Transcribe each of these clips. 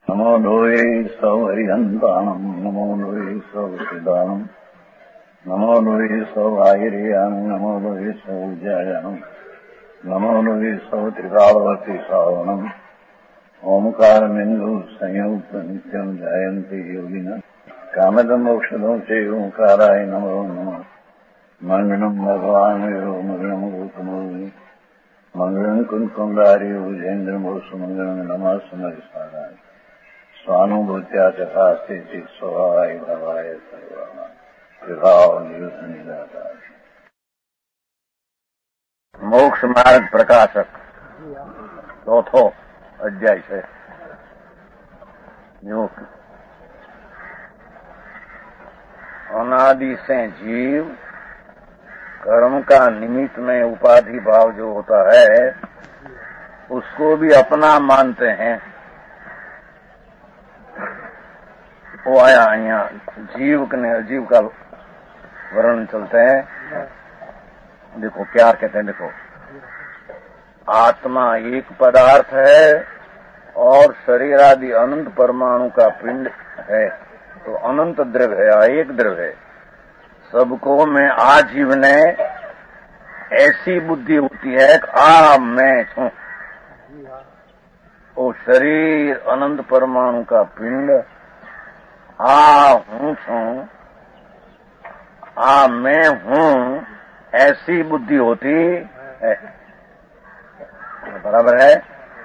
नमो लोये सौहरिहन्ताणम् नमो लोये सौसिदानम् नमो लोये सौभागिर्यानम् नमो लोये सौज्यायानम् नमो लोये सौत्रिकावती सावनम् ओंकारमिन्दु संयुक्त नित्यम् जायन्ति योगिनः कामदम् मोक्षदम् च ओंकाराय नमो नमः मंगलम् भगवान् यो मंगलम् गौतमोनि मंगलम् कुंकुंडारि उजेन्द्रमोसु मंगलम् नमः समरिसाराय स्वानुभूत्या चकास्ते स्वभावाय भवाय सर्वाणां विभाव निदाता। मोक्ष मार्ग प्रकाशक चौथो अध्याय से अनादि से जीव कर्म का निमित्त में उपाधि भाव जो होता है उसको भी अपना मानते हैं। वो आया यहाँ जीव ने अजीव का वर्णन चलते हैं। देखो क्या कहते हैं, देखो आत्मा एक पदार्थ है और शरीर आदि अनंत परमाणु का पिंड है, तो अनंत द्रव्य है, एक द्रव्य है। सबको में आजीव ने ऐसी बुद्धि होती है कि मैं छूं। वो शरीर अनंत परमाणु का पिंड हूं छूं, मैं हूं, ऐसी बुद्धि होती है। बराबर है।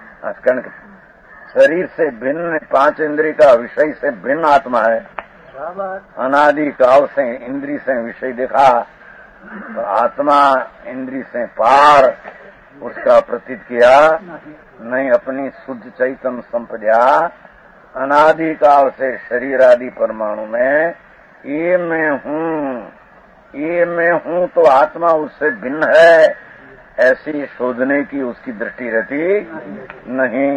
शरीर से भिन्न पांच इंद्रिय का विषय से भिन्न आत्मा है। अनादि काल से इंद्रिय से विषय देखा तो आत्मा इंद्रिय से पार उसका प्रतीत किया नहीं। अपनी शुद्ध चैतन्य संपदा अनादि काल से शरीर आदि परमाणु में ये मैं हूं तो आत्मा उससे भिन्न है, ऐसी शोधने की उसकी दृष्टि रहती नहीं।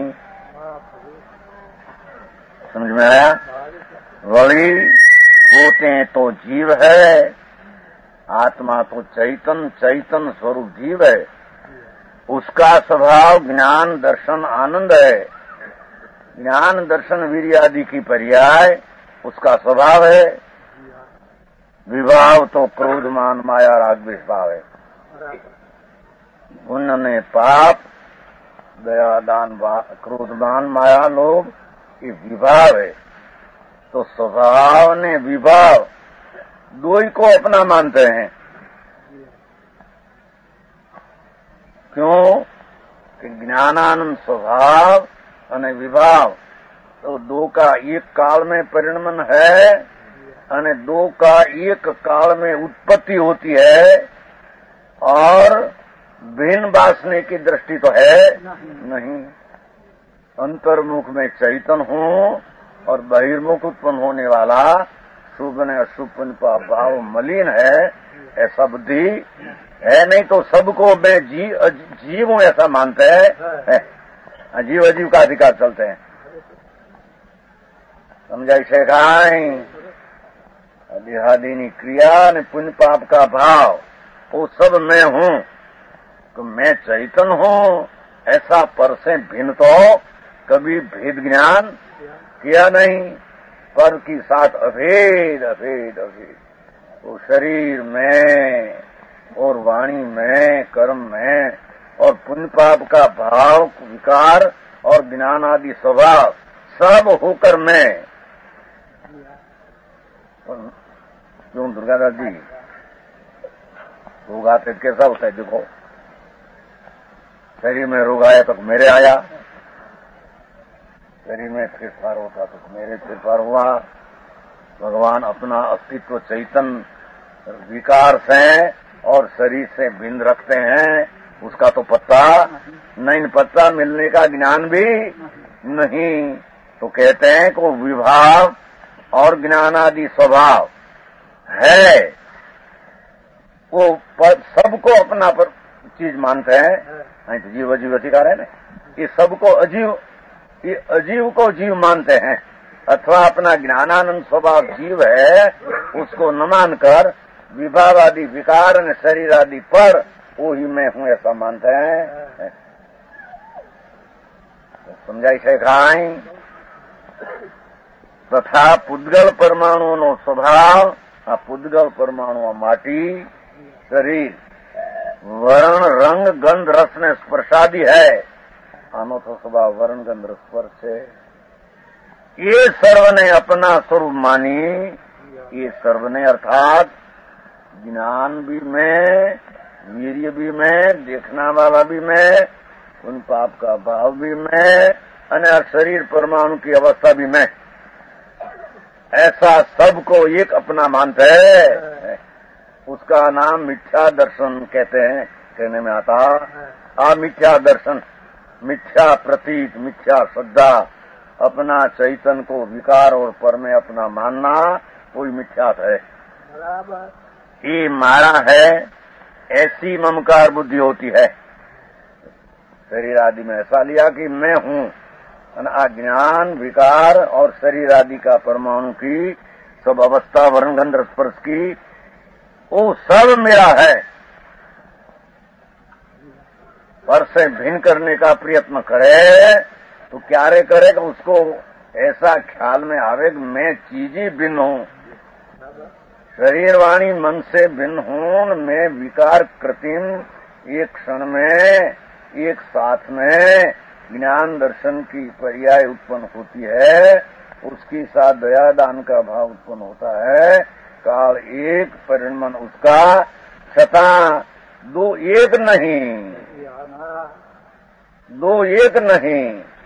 समझ में आया? वही होते तो जीव है, आत्मा तो चैतन्य स्वरूप जीव है। उसका स्वभाव ज्ञान दर्शन आनंद है। ज्ञान दर्शन वीर्य आदि की पर्याय उसका स्वभाव है। विभाव तो क्रोध मान माया राग द्वेष भाव है। पुण्य ने पाप, दया दान क्रोध मान माया लोभ, ये विभाव है। तो स्वभाव ने विभाव दो ही को अपना मानते हैं। क्यों कि ज्ञानानंद स्वभाव और विभाव तो दो का एक काल में परिणमन है और दो का एक काल में उत्पत्ति होती है। और भिन्न वासने की दृष्टि तो है नहीं। अंतर्मुख में चैतन्य हूं और बहिर्मुख उत्पन्न होने वाला शुभ ने अशुभ का भाव मलिन है, ऐसा बुद्धि है नहीं। तो सबको मैं जीव हूं ऐसा मानते हैं। अजीव अजीव का अधिकार चलते हैं। समझाई शेखाई देहादीनी क्रिया ने पुण्य पाप का भाव वो सब मैं हूं, तो मैं चैतन्य हूं ऐसा पर से भिन्न तो कभी भेद ज्ञान किया नहीं। पर की साथ अभेद अभेद अभेद वो शरीर में और वाणी में कर्म में और पुण्य पाप का भाव विकार और ज्ञान आदि स्वभाव सब होकर मैं। क्यों दुर्गादास जी रोग आते कैसा होता है? देखो शरीर में रोग आया तो मेरे आया, शरीर में फेरफार होता तो मेरे फेरफार हुआ। भगवान अपना अस्तित्व चैतन्य विकार से और शरीर से भिन्न रखते हैं, उसका तो पत्ता नहीं। पत्ता मिलने का ज्ञान भी नहीं। तो कहते हैं कि विभाव और ज्ञान आदि स्वभाव है, वो सबको अपना पर चीज मानते हैं। तो जीव अजीव अधिकार है ना, ये सबको अजीव, ये अजीव को जीव मानते हैं अथवा अपना ज्ञानानंद स्वभाव जीव है उसको न मानकर विभाव आदि विकार और शरीर आदि पर वो ही मैं हूं ऐसा मानते हैं। समझाई शेखाई તથા પૂદગલ પરમાણુનો સ્વભાવ, આ પૂદગલ પરમાણુ માટી, શરીર, वर्ण रंग गंध रस ने स्पर्शादि है, आनो तो स्वभाव वर्ण गंध रस स्पर्श है। ये सर्व ने अपना स्वरूप मानी, ये सर्व ने अर्थात ज्ञान भी मैं, वीर्य भी मैं, देखना वाला भी मैं, उन पाप का भाव भी मैं, और शरीर परमाणु की अवस्था भी मैं, ऐसा सबको एक अपना मानते है। उसका नाम मिथ्या दर्शन कहते हैं, कहने में आता आ मिथ्या दर्शन, मिथ्या प्रतीक, मिथ्या श्रद्धा, अपना चैतन्य को विकार और पर में अपना मानना, कोई मिथ्यात है। ये मारा है, ऐसी ममकार बुद्धि होती है। शरीर आदि में ऐसा लिया कि मैं हूँ, अज्ञान विकार और शरीर आदि का परमाणु की सब अवस्था वर्ण गंध स्पर्श की, वो सब मेरा है। पर से भिन्न करने का प्रयत्न करे तो क्या रे करे कि उसको ऐसा ख्याल में आवे कि मैं चीज ही भिन्न हूँ, शरीर वाणी मन से भिन्न हूँ, मैं विकार कृत्रिम एक क्षण में एक साथ में ज्ञान दर्शन की पर्याय उत्पन्न होती है, उसके साथ दया दान का भाव उत्पन्न होता है। काल एक परिणमन उसका, छता दो एक नहीं, दो एक नहीं।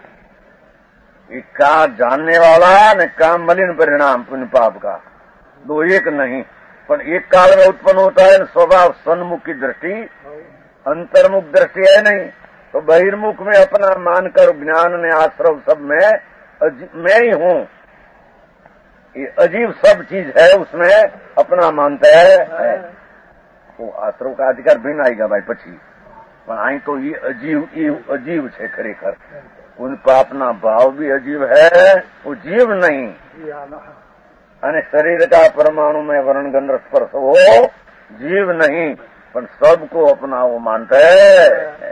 का जानने वाला न का मलिन परिणाम पुण्य पाप का, दो एक नहीं। पर एक काल में उत्पन्न होता है स्वभाव सन्मुख की दृष्टि, अंतर्मुख दृष्टि है नहीं, तो बहिर्मुख में अपना मानकर ज्ञान ने आश्रव सब में मैं ही हूँ, ये अजीब सब चीज है, उसमें अपना मानते है। वो आश्रव का अधिकार भिन्न आएगा भाई पछी, पर आई तो ये अजीब है खरेखर। उन पापना भाव भी अजीब है, वो जीव नहीं। અને शरीर का परमाणु में वर्ण गंध स्पर्श हो, जीव नहीं, पर सबको अपना वो मानते है।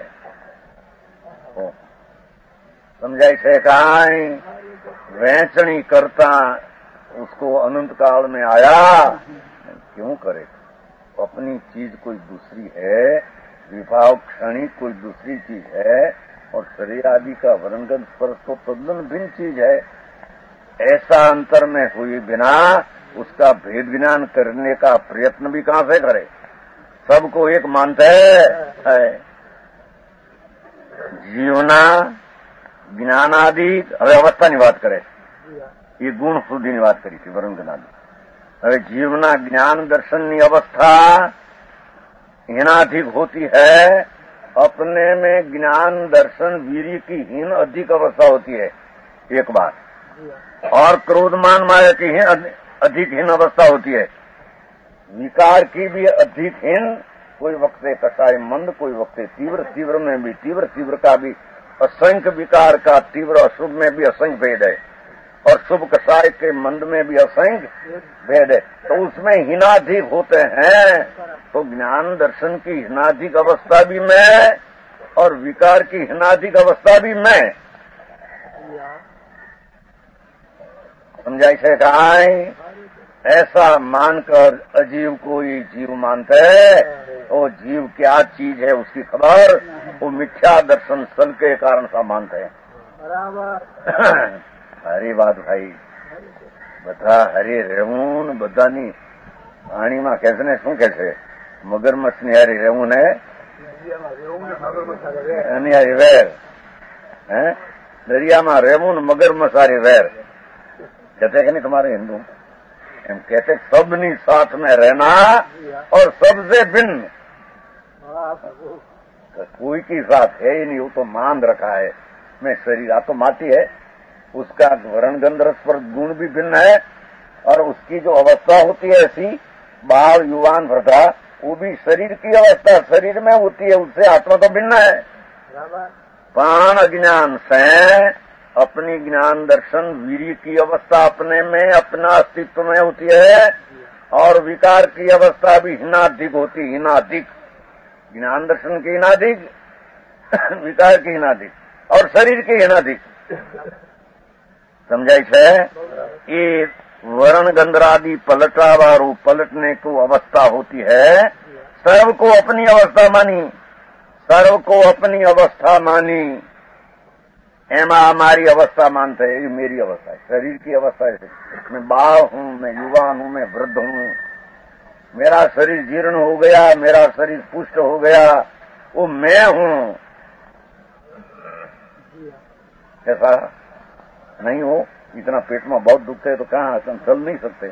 समझाई છે કાંઈ? વેચણી करता उसको अनंत काल में आया, क्यों करे? अपनी चीज कोई दूसरी है, विभाव क्षणिक कोई दूसरी चीज है, और शरीर आदि का वरणगंध स्पर्श तो तद्दन भिन्न चीज है। ऐसा अंतर में हुई बिना उसका भेद ज्ञान करने का प्रयत्न भी कहां से करे? सबको एक मानते है। जीवना ज्ञान आदि, હવે અવસ્થાની વાત કરે, ये गुण सुधीની વાત કરી છે વરુણગનાની। હવે જીવના જ્ઞાન દર્શનની અવસ્થા हीनाधिक होती है, अपने में ज्ञान दर्शन वीर्य की हीन अधिक अवस्था होती है एक बात, और क्रोधमान माया की अधिक हीन अवस्था होती है। विकार की भी अधिक हीन, कोई वक्त कसाय मंद, कोई वक्त तीव्र, तीव्र में भी तीव्र, तीव्र का भी असंख्य विकार का तीव्र, अशुभ में भी असंख्य भेद है, और शुभ कसाय के मंद में भी असंख्य भेद है। तो उसमें हीनाधिक होते हैं, तो ज्ञान दर्शन की हीनाधिक अवस्था भी मैं, और विकार की हीनाधिक अवस्था भी मैं। समझाई છે કાંઈ? ऐसा मानकर अजीव को ही जीव मानते है, तो जीव क्या चीज है उसकी खबर वो मिथ्या दर्शन सल के कारण सा मानते हैं। हरी बात भाई, બધા હરી રહેવું ને બધાની પાણીમાં ખેંચને શું કે છે? મગરમચ્છની હારી રહેવું ને એની હારી વેર, દરિયામાં રહેવું ને મગરમચ્છ હારી વેર कहते कि नहीं तुम्हारे हिंदू हम कहते सबनी साथ में रहना और सबसे भिन्न, कोई की साथ है ही नहीं, वो तो मान रखा है। मैं शरीर आ तो माटी है, उसका वर्ण गंध रस पर गुण भी भिन्न है, और उसकी जो अवस्था होती है ऐसी बाल युवान वृद्धा, वो भी शरीर की अवस्था शरीर में होती है, उससे आत्मा तो भिन्न है। पान अज्ञान से अपनी ज्ञान दर्शन वीर्य की अवस्था अपने में अपना अस्तित्व में होती है, और विकार की अवस्था भी हीनाधिक होती, हीनाधिक ज्ञान दर्शन की हीनाधिक, विकार की हीनाधिक, और शरीर की हीनाधिक। समझाय छे ये वर्ण गंधरादि पलटावारू पलटने को अवस्था होती है। सर्व को अपनी अवस्था मानी, सर्व को अपनी अवस्था मानी, एमा हमारी अवस्था मानते हैं। ये मेरी अवस्था है, शरीर की अवस्था है। मैं बाल हूं, मैं युवान हूं, मैं वृद्ध हूं, मेरा शरीर जीर्ण हो गया, मेरा शरीर पुष्ट हो गया, वो मैं हूं। ऐसा नहीं हो। इतना पेट में बहुत दुखते है तो कहां हम चल नहीं सकते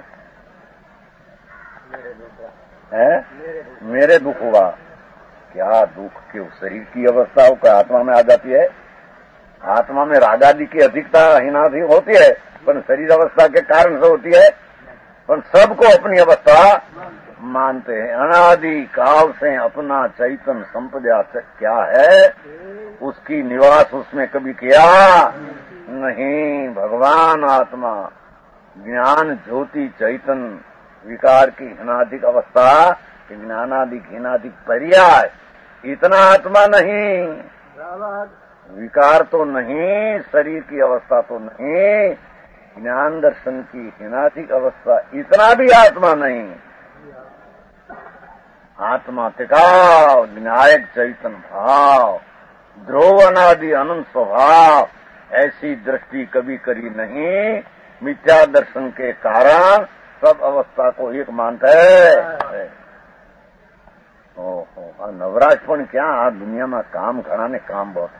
है? मेरे दुख हुआ, क्या दुख क्यों? शरीर की अवस्था हो क्या आत्मा में आ जाती है? आत्मा में रागादि की अधिकता हीनाधिक होती है, पर शरीर अवस्था के कारण से होती है। पर सबको अपनी अवस्था मानते हैं। अनादि काल से अपना चैतन्य संपदा क्या है, उसकी निवास उसमें कभी किया नहीं। भगवान आत्मा ज्ञान ज्योति चैतन्य विकार की हीनाधिक अवस्था, ज्ञानाधिक हीनाधिक पर्याय, इतना आत्मा नहीं। विकार तो नहीं, शरीर की अवस्था तो नहीं, ज्ञान दर्शन की हीनाधिक अवस्था, इतना भी आत्मा नहीं। आत्मा टिकाव विनायक चैतन्य भाव, ध्रुव अनादि अनंत स्वभाव, ऐसी दृष्टि कभी करी नहीं। मिथ्या दर्शन के कारण सब अवस्था को एक मानता है। ओहो, नवराजपण क्या आ दुनिया में काम घना ने काम बहुत।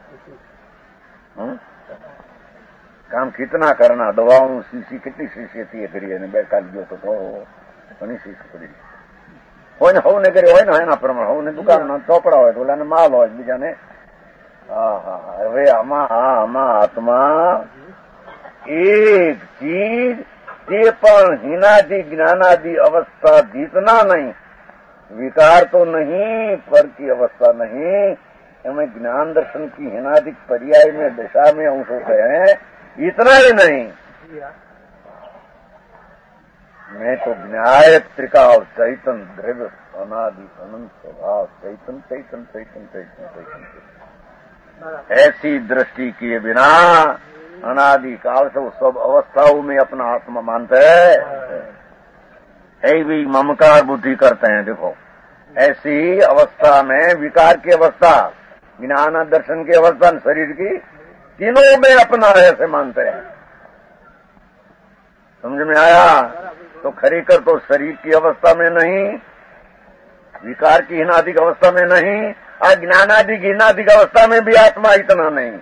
काम कितना करना, दवाओं शीशी कितनी शीशी थी करिए ने बैठा लियो तो घनी शीशी पड़ी હોય ને હવને કરી હોય ને એના પ્રમાણે હવને દુકાનના ચોપડા હોય તો ઓલાને માલ હોય બીજાને। હવે આમાં આત્મા એક ચીજ તે પણ હીનાદि જ્ઞાનાदि अवस्था जीतना नहीं। विकार तो नहीं, पर की अवस्था नहीं, हमें ज्ञान दर्शन की हीनादिक पर्याय में दशा में अंश होते हैं, इतना ही नहीं। मैं तो विनायक त्रिकाल चैतन्य द्रव्य अनादि अनंत स्वभाव चैतन्य चैतन्य चैतन्य चैतन्य चैतन्य, ऐसी दृष्टि किए बिना अनादि काल से वो सब अवस्थाओं में अपना आत्मा मानते हैं। है भी ममकार बुद्धि करते हैं। देखो ऐसी अवस्था में विकार की अवस्था, ज्ञान दर्शन की अवस्था, शरीर की, तीनों में अपना ऐसे मानते हैं। समझ में आया? तो खरीकर तो शरीर की अवस्था में नहीं, विकार की हीनादिक अवस्था में नहीं, अज्ञानादिक हीनादिक अवस्था में भी आत्मा इतना नहीं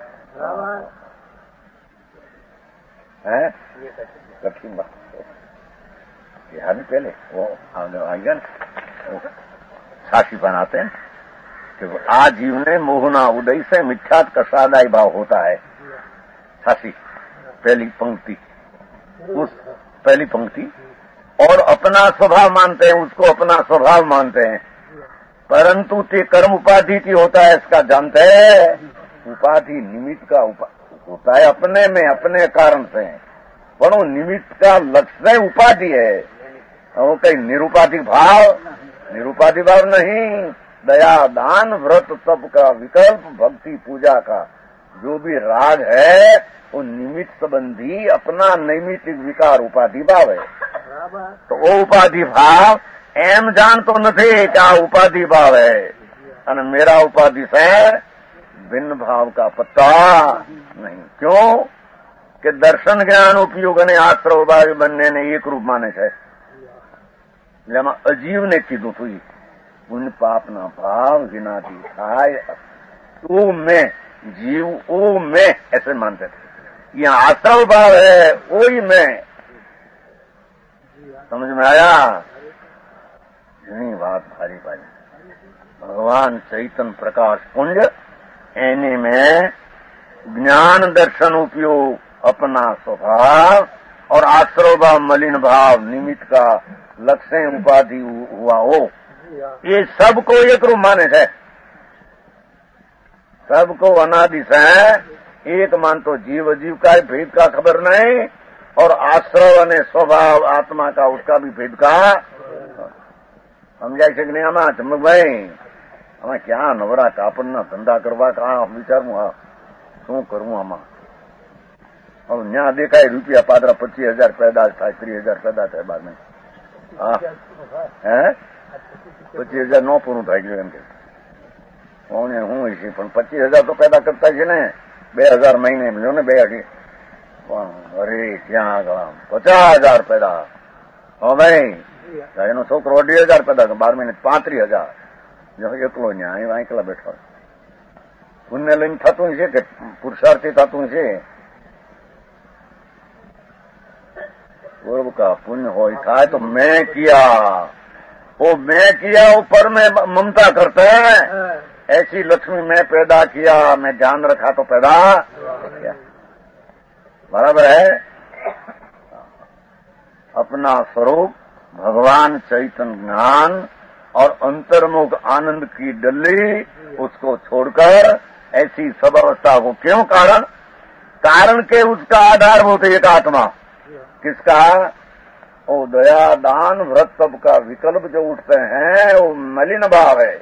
है। कठिन बात है। पहले वो आगे साक्षी बनाते हैं कि आजीव ने मोहना उदय से मिथ्यात का सादाई भाव होता है। साक्षी पहली पंक्ति, उस पहली पंक्ति, और अपना स्वभाव मानते हैं, उसको अपना स्वभाव मानते हैं, परंतु ते कर्म उपाधि की होता है, इसका जानते हैं। उपाधि निमित्त का होता है अपने में, अपने कारण से, पर वो निमित्त का लक्ष्य उपाधि है। वो कहीं निरुपाधिक भाव, निरुपाधिक भाव नहीं। दया दान व्रत तप का विकल्प, भक्ति पूजा का जो भी राग है, वो निमित्त संबंधी अपना नैमित्तिक विकार उपाधि भाव है। तो वो उपाधि भाव एम जान तो नहीं क्या उपाधि भाव है, और मेरा उपाधि से भिन्न भाव का पत्ता नहीं। क्यों कि दर्शन ज्ञान उपयोग ने आश्रव भाव बनने ने एक रूप माने है। अजीव ने कीधु थी उन पापना भाव विनाती थाय, वो मैं जीव, वो मैं ऐसे मानते थे। यहाँ आश्रव भाव है, वो ही मैं। समझ में आया? यही बात भारी भारी। भगवान चैतन्य प्रकाश पुंज एने में ज्ञान दर्शन उपयोग अपना स्वभाव और आश्रव भाव मलिन भाव निमित्त का लक्ष्य उपाधि हुआ हो, ये सबको एक रूप माने है। सबको अनादि से एक मान तो जीव जीव का भेद का खबर नहीं, और आश्रव ने स्वभाव आत्मा का उसका भी भेद का समझाई से नहीं। आमा चमक भाई અમે ક્યાં નવરા કાપડના ધંધા કરવા કા વિચારું, શું કરવું આમાં? और यहाँ देखा है रुपया पादरा 25,000 पैदा था, 30,000 पैदा था बाद में। हाँ है 25,000 नो पूરું થઈ ગયું એમ કે કોને હું છે પણ 25,000 તો પેદા કરતા છે ને 2,000 મહિને મળ્યો ને 2 અરે ક્યાં આગળ 50,000 પેદા હો ભાઈ એનો છોકરો 2,000 પેદા 12 મહિને 35,000 જો એકલો ન્યા એકલા બેઠો પુણ્ય લઈને થતું છે કે પુરુષાર્થી થતું છે पूर्व का पुण्य हो था तो मैं किया वो ऊपर में ममता करते हैं ऐसी लक्ष्मी मैं पैदा किया मैं ध्यान रखा तो पैदा किया बराबर है। अपना स्वरूप भगवान चैतन्य ज्ञान और अंतर्मुख आनंद की डल्ली उसको छोड़कर ऐसी सब अवस्था को क्यों कारण के उसका आधारभूत एक आत्मा किसका वो दया दान व्रत तप का विकल्प जो उठते हैं वो मलिन भाव है।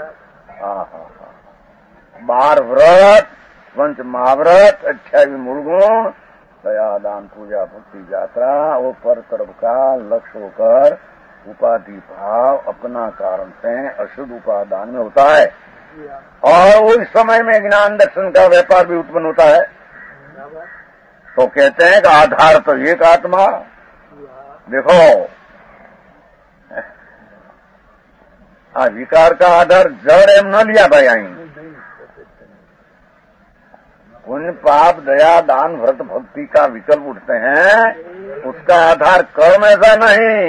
बार व्रत पंच महाव्रत 28 मूल गुण दया दान पूजा भक्ति यात्रा वो पर तरफ का लक्ष्य होकर उपाधि भाव अपना कारण से अशुद्ध उपादान में होता है और उस समय में ज्ञान दर्शन का व्यापार भी उत्पन्न होता है। तो कहते हैं कि आधार तो एक आत्मा देखो विकार का आधार जड़ एम न लिया भाई आई पुण्य पाप दया दान व्रत भक्ति का विकल्प उठते हैं उसका आधार कर्म ऐसा नहीं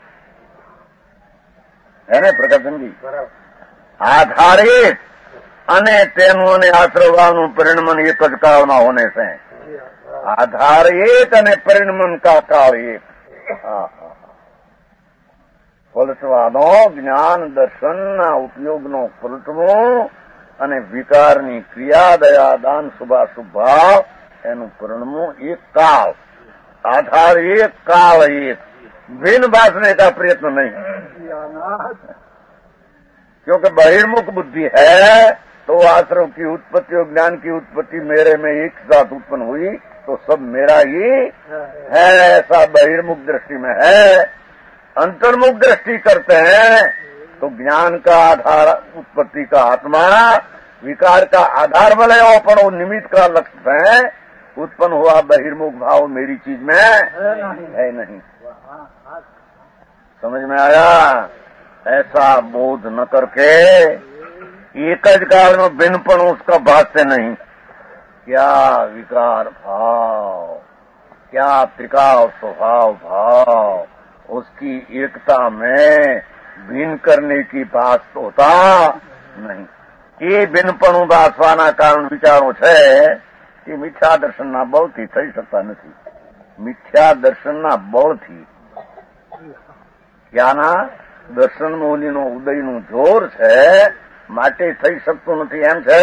है ना प्रकाशन जी आधारित અને તેનું અને આશ્રયનું પરિણમન એક જ કાળમાં હોને છે આધાર એક અને પરિણમન કા કાળ એક પલટવાનો જ્ઞાન દર્શનના ઉપયોગનો પલટવો અને વિકારની ક્રિયા દયા દાન શુભાશુભ ભાવ એનું પરિણમવું એક કાળ आधार एक काल एक भिन्न बांटने का प्रयत्न नहीं, क्योंकि बहिर्मुख बुद्धि है तो आश्रव की उत्पत्ति और ज्ञान की उत्पत्ति मेरे में एक साथ उत्पन्न हुई तो सब मेरा ही है, ऐसा बहिर्मुख दृष्टि में है। अंतर्मुख दृष्टि करते हैं तो ज्ञान का आधार उत्पत्ति का आत्मा, विकार का आधार बने पर वो निमित्त का लक्ष्य है, उत्पन्न हुआ बहिर्मुख भाव मेरी चीज में है नहीं। समझ में आया? ऐसा बोध न करके एक ज काल में भिन्नपन उसका भाष्य नहीं, क्या विकार भाव, क्या त्रिकाल स्वभाव भाव, उसकी एकता में भिन्न करने की बात तो होता नहीं। ये भिन्नपणु भाषवाना कारण विचारों है कि मिथ्या दर्शनना बळथी થઈ શકતા નથી। મિથ્યા દર્શનના બળથી ક્યાંના દર્શન મૂલીનો ઉદયનું જોર છે માટે થઈ શકતું નથી એમ છે।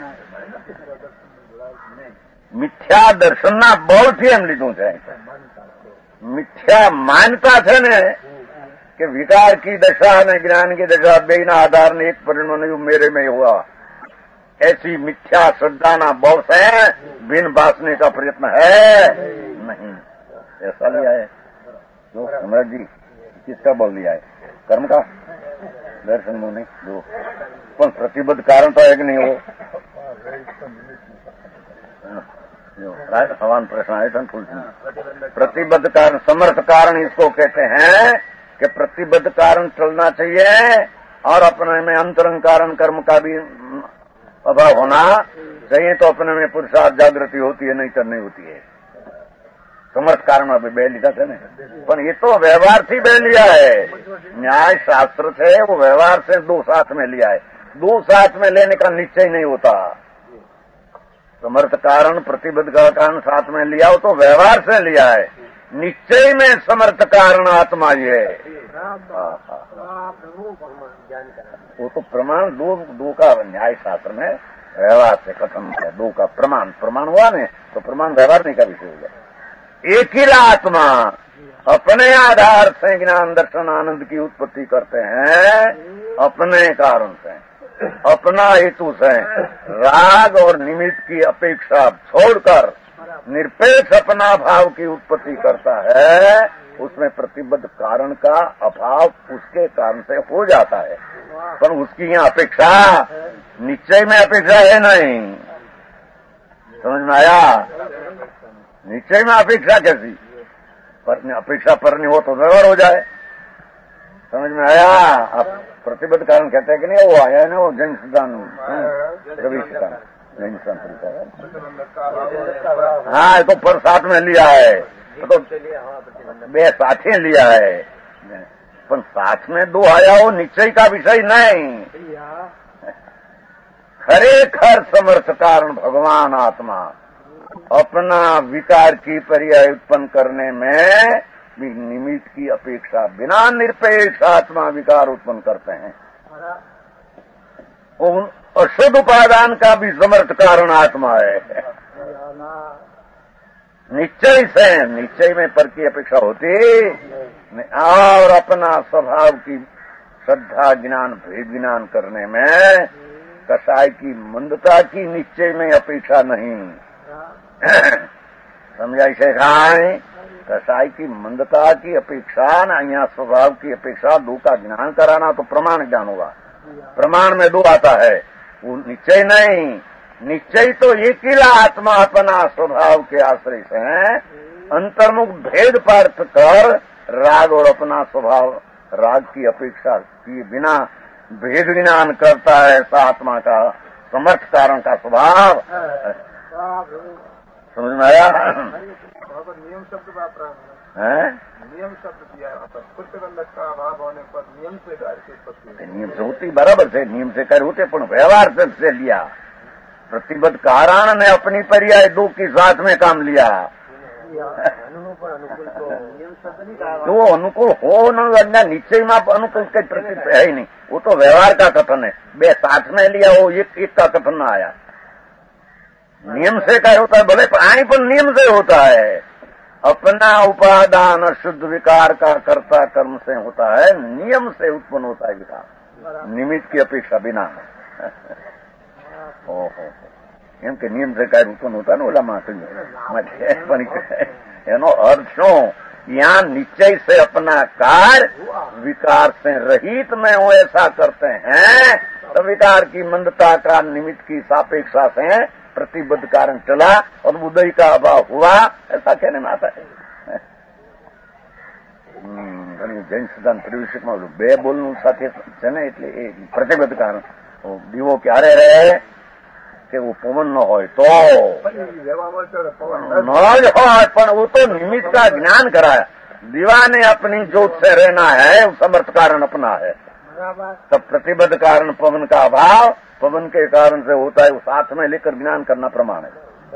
મિથ્યા દર્શનના બળથી એમ લીધું છે। મિથ્યા માનતા છે ને कि विकार की दशा ने ज्ञान की दशा बेना आधार ने एक परिणाम मेरे में हुआ, ऐसी मिथ्या श्रद्धा ना बल से बिन बांटने का प्रयत्न है नहीं। ऐसा लिया है जो सम्राट जी किसका बल लिया है? कर्म का, दर्शन में नहीं दो, पर प्रतिबद्ध कारण तो है कि नहीं हो। सवाल प्रश्न आए थे फुल प्रतिबद्ध कारण, समर्थ कारण इसको कहते हैं कि प्रतिबद्ध कारण चलना चाहिए और अपने में अंतरंग कारण कर्म का भी अभाव होना चाहिए, तो अपने में पुरुषार्थ जागृति होती है, नहीं तो नहीं होती है। समर्थ कारण अभी बे लीधा थे ना, पर ये तो व्यवहार से बे लिया है। न्याय शास्त्र से वो व्यवहार से दो साथ में लिया है, दो साथ में लेने का निश्चय नहीं होता। समर्थ कारण प्रतिबद्ध का कारण साथ में लिया हो तो व्यवहार से लिया है, निश्चय में समर्थ कारण आत्मा ये है। वो तो प्रमाण दो का न्याय शास्त्र में व्यवहार से कथन है, दो का प्रमाण हुआ ने तो प्रमाण व्यवहार नहीं का विषय हो गया। एक ही आत्मा अपने आधार से ज्ञान दर्शन आनंद की उत्पत्ति करते हैं, अपने कारण से, अपना हेतु से, राग और निमित्त की अपेक्षा छोड़कर निरपेक्ष अपना भाव की उत्पत्ति करता है, उसमें प्रतिबद्ध कारण का अभाव उसके कारण से हो जाता है, पर उसकी यहाँ अपेक्षा निश्चय में अपेक्षा है नहीं। समझ में आया? निश्चय में अपेक्षा कैसी? पर अपेक्षा पर नहीं हो तो व्यवहार हो जाए। समझ में आया? आप प्रतिबद्ध कारण कहते हैं कि नहीं? वो आया है ना, वो जैन सिद्धांत रवि सिद्धांत जैन सिद्धांत। हाँ, ये तो पर साथ में लिया है, तो बे साथे लिया है, पर साथ में दो आया हो निश्चय का विषय नहीं। खरेखर समर्थ कारण भगवान आत्मा अपना विकार की पर्याय उत्पन्न करने में भी निमित्त की अपेक्षा बिना निरपेक्ष आत्मा विकार उत्पन्न करते हैं। उन अशुद्ध उपादान का भी समर्थ कारण आत्मा है। निश्चय में पर की अपेक्षा होती और अपना स्वभाव की श्रद्धा ज्ञान भेद ज्ञान करने में कसाय की मंदता की निश्चय में अपेक्षा नहीं। समझा इसे? खाए कसाई की मंदता की अपेक्षा ना, यहाँ स्वभाव की अपेक्षा दो का ज्ञान कराना तो प्रमाण ज्ञान होगा। प्रमाण में दो आता है, वो निश्चय नहीं। निश्चय तो एक ही आत्मा अपना स्वभाव के आश्रय से अंतर्मुख भेद पार्थ कर राग और अपना स्वभाव राग की अपेक्षा किए बिना भेद ज्ञान करता है। ऐसा आत्मा का समर्थ कारण का स्वभाव। समझ में आया? नियम शब्द है, नियम शब्द दिया प्रतिबंधक का अभाव होने पर नियम से कार्य नियम से होती बराबर से, नियम से कार्य होते, पर व्यवहार से लिया। प्रतिबद्ध कारण ने अपनी पर्याय दो की साथ में काम लिया। तो अनुकूल हो न निश्चय में अनुकूल के प्रति है ही नहीं, वो तो व्यवहार का कथन है। बे साथ में लिया, वो एक का कथन न आया। नियम से क्या होता है? भले आई पर नियम से होता है। अपना उपादान शुद्ध विकार का कर्ता कर्म से होता है, नियम से उत्पन्न होता है विकार, निमित्त की अपेक्षा बिना। ओहो, एम के नियम से कार्य उत्पन्न होता है ना, ओला एनो अर्थ शो? यहाँ निश्चय से अपना कार्य विकार से रहित में वो ऐसा करते हैं तो विकार की मंदता का निमित्त की सापेक्षा से प्रतिबद्ध कारण चला और उदय का अभाव हुआ, ऐसा कहने में आता है। जैन सिद्धांत प्रवेश में बे बोलનું સાથે છે ને, એટલે એ પ્રતિબદ્ધ કારણ દીવો ક્યારે રહે કે वो पवन न हो तो न हो, पर वो तो निमित्त का ज्ञान कराया। दीवा ने अपनी जोत से रहना है, वो समर्थ कारण अपना है। तब प्रतिबद्ध कारण पवन का अभाव पवन के कारण से होता है, वो साथ में लेकर ज्ञान करना प्रमाण है।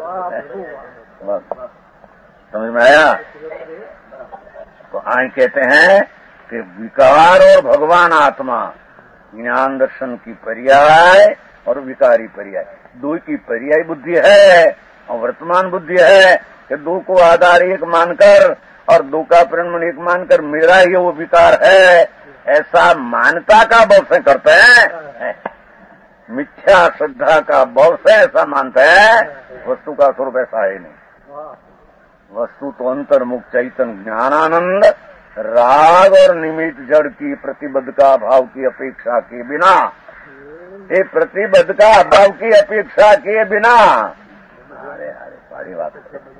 समझ में आया? तो आए कहते हैं कि विकार और भगवान आत्मा ज्ञान दर्शन की पर्याय और विकारी पर्याय, दो की पर्याय बुद्धि है और वर्तमान बुद्धि है कि दो को आधार एक मानकर और दो का परिणाम एक मानकर मेरा ही वो विकार है, ऐसा मान्यता का भाव से करते हैं। मिथ्या श्रद्धा का भाव से ऐसा मानते हैं। वस्तु का स्वरूप ऐसा है नहीं। वस्तु तो अंतर्मुख चैतन्य ज्ञानानंद राग और निमित्त जड़ की प्रतिबद्ध का भाव की अपेक्षा के बिना, ये प्रतिबद्ध का भाव की अपेक्षा के बिना, अरे अरे सारी बात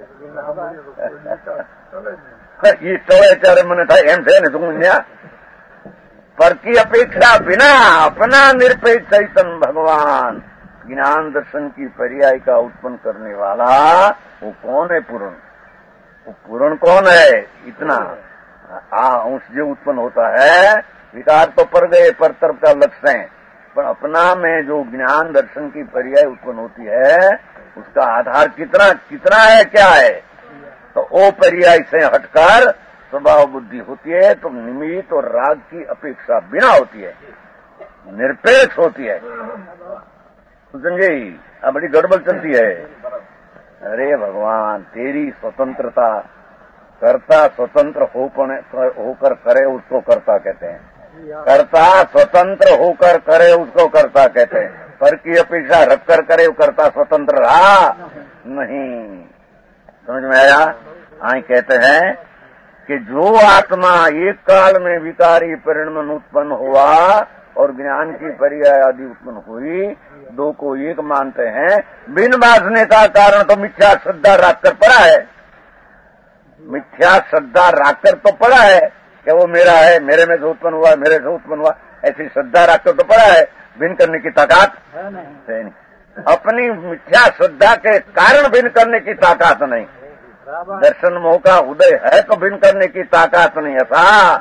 ये चौड़े चारे मन था एम से नहीं तुम पर की अपेक्षा बिना अपना निरपेक्ष चैतन्य भगवान ज्ञान दर्शन की पर्याय का उत्पन्न करने वाला वो कौन है? पूर्ण। वो पूर्ण कौन है? इतना अंश जो उत्पन्न होता है, विकार तो पर गए पर तरफ का लक्ष्य है, पर अपना में जो ज्ञान दर्शन की पर्याय उत्पन्न होती है उसका आधार कितना कितना है, क्या है? तो वो पर्याय से हटकर स्वभाव बुद्धि होती है, तो निमित्त और राग की अपेक्षा बिना होती है, निरपेक्ष होती है। समझे? अब बड़ी गड़बड़ चलती है। अरे भगवान, तेरी स्वतंत्रता, कर्ता स्वतंत्र होकर करे उसको कर्ता कहते हैं। कर्ता स्वतंत्र होकर करे उसको कर्ता कहते हैं। पर की अपेक्षा रखकर करे वो कर्ता स्वतंत्र रहा नहीं। समझ में आया? आई कहते हैं कि जो आत्मा एक काल में विकारी परिणमन उत्पन्न हुआ और ज्ञान की पर्याय आदि उत्पन्न हुई, दो को एक मानते हैं, बिन बांधने का कारण तो मिथ्या श्रद्धा रखकर पड़ा है। मिथ्या श्रद्धा रखकर तो पड़ा है कि वो मेरा है, मेरे में से उत्पन्न हुआ, मेरे से उत्पन्न हुआ, ऐसी श्रद्धा रखकर तो पड़ा है। भिन्न करने की ताकत है नहीं। अपनी मिथ्या श्रद्धा के कारण भिन्न करने की ताकत नहीं। दर्शन मोह का उदय है तो भिन्न करने की ताकत नहीं। ऐसा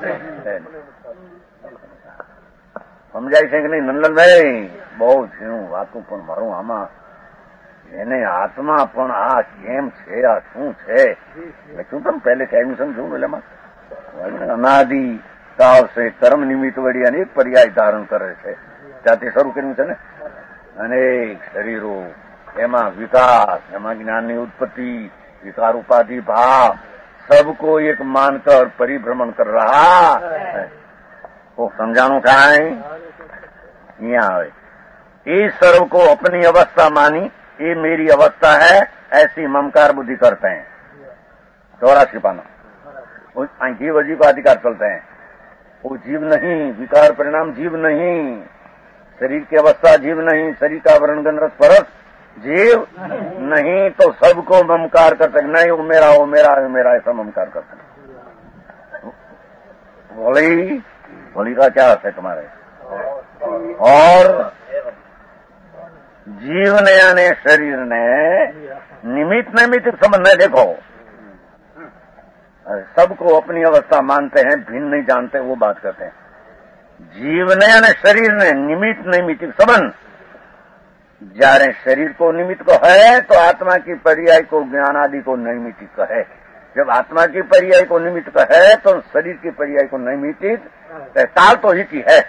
समझाई છે કે નહીં નંદનભાઈ? બહુ ઝીણું વાતું પણ મારું આમાં એને આત્મા પણ આ કેમ છે, આ શું છે લખ્યું તો પહેલેથી આવ્યું સમજવું એટલે અનાદિ કાળ છે, કર્મ નિમિત્ત વળી અનેક પર્યાય ધારણ કરે છે, ત્યાંથી શરૂ કર્યું છે ને। અનેક શરીરો, એમાં વિકાસ, એમાં જ્ઞાનની ઉત્પત્તિ, विकार उपाधि भाव, सबको एक मानकर परिभ्रमण कर रहा है। वो समझाणु क्या है? यहाँ आवे, इस सर्व को अपनी अवस्था मानी, ये मेरी अवस्था है, ऐसी ममकार बुद्धि करते हैं। 84 पाना जीव अजीव का अधिकार चलते हैं। वो जीव नहीं, विकार परिणाम जीव नहीं, शरीर की अवस्था जीव नहीं, शरीर का वर्णगन रस परस जीव नहीं, तो सबको ममकार करते नहीं, वो मेरा, वो मेरा, वो मेरा, ऐसा ममकार करते। बोली का क्या अर्थ है तुम्हारे? और जीव ने यानी शरीर ने निमित्त नैमित्तिक संबंध है। देखो, सबको अपनी अवस्था मानते हैं, भिन्न नहीं जानते, वो बात करते हैं। जीव ने यानी शरीर ने निमित्त नैमित्तिक संबंध, जारे शरीर को निमित्त को है तो आत्मा की पर्याय को ज्ञान आदि को नैमित्तिक का है। जब आत्मा की पर्याय को निमित्त का है तो शरीर की पर्याय को नैमित्तिक ताल तो ही की है।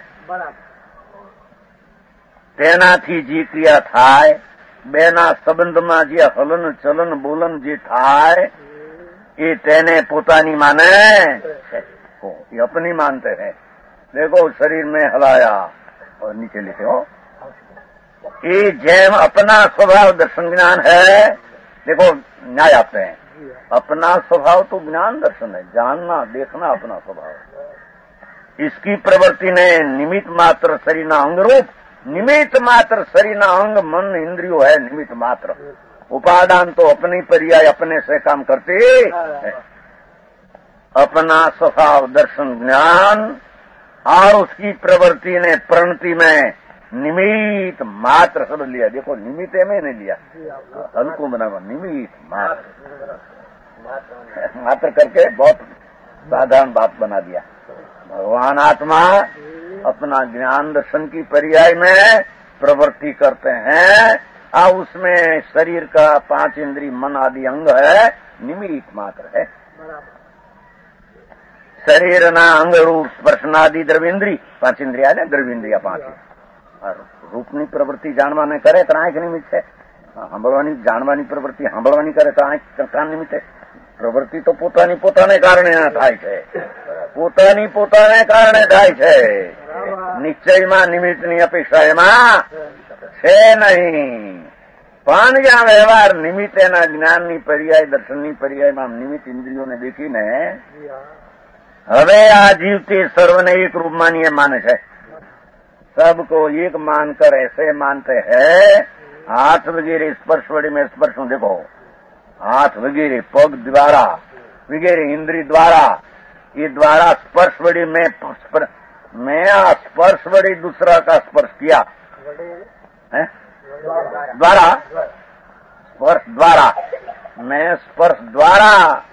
तेनाथी जी क्रिया थाय, बेना संबंधમાં જે હલન ચલન બોલન જે થાય એ તેને પોતાની માને છે, ये अपनी मानते हैं। देखो, शरीर में हलाया और नीचे लिखे हो, ये जैम अपना स्वभाव दर्शन ज्ञान है। देखो, न्याय आते हैं, अपना स्वभाव तो ज्ञान दर्शन है, जानना देखना अपना स्वभाव। इसकी प्रवृत्ति ने निमित्त मात्र शरीर ना अंग रूप, निमित्त मात्र शरीर ना अंग मन इंद्रियो है, निमित्त मात्र। उपादान तो अपनी पर्याय अपने से काम करते है। अपना स्वभाव दर्शन ज्ञान और उसकी प्रवृत्ति ने प्रणति में निमित्त मात्र सब लिया। देखो, निमित्त में नहीं लिया, हल्को बना, निमित्त मात्र मात्र करके बहुत साधारण बात बना दिया। भगवान आत्मा अपना ज्ञान दर्शन की पर्याय में प्रवृत्ति करते हैं, और उसमें शरीर का 5 इंद्रिय मन आदि अंग है, निमित्त मात्र है। शरीर ना अंग रूप स्पर्शनादि द्रव्येन्द्रिय 5 इंद्रिया ने, द्रव्येन्द्रिया 5 रूपनी प्रवृत्ति जाणवाने करे तो आंख निमित्त है, સાંભળવાની જાણવાની પ્રવૃત્તિ સાંભળવાની કરે તો આંખ કાન નિમિત્તે। પ્રવૃત્તિ તો પોતાને કારણે થાય છે, પોતાને કારણે થાય છે। નિશ્ચયમાં નિમિત્તની અપેક્ષા એમાં છે નહીં, પણ જ્યાં વ્યવહાર નિમિત્તેના જ્ઞાનની પર્યાય દર્શનની પર્યાયમાં નિમિત્ત ઇન્દ્રિયોને દેખીને હવે આ જીવથી સર્વને એક રૂપ માનીએ માને છે। सबको एक मानकर ऐसे मानते हैं। हाथ वगैरह स्पर्श वड़ी में स्पर्श देखो, हाथ वगैरह पग द्वारा वगैरह इंद्रिय द्वारा, ये द्वारा स्पर्श वड़ी में स्पर्श वड़ी दूसरा का स्पर्श किया है, द्वारा स्पर्श द्वारा, मैं स्पर्श द्वारा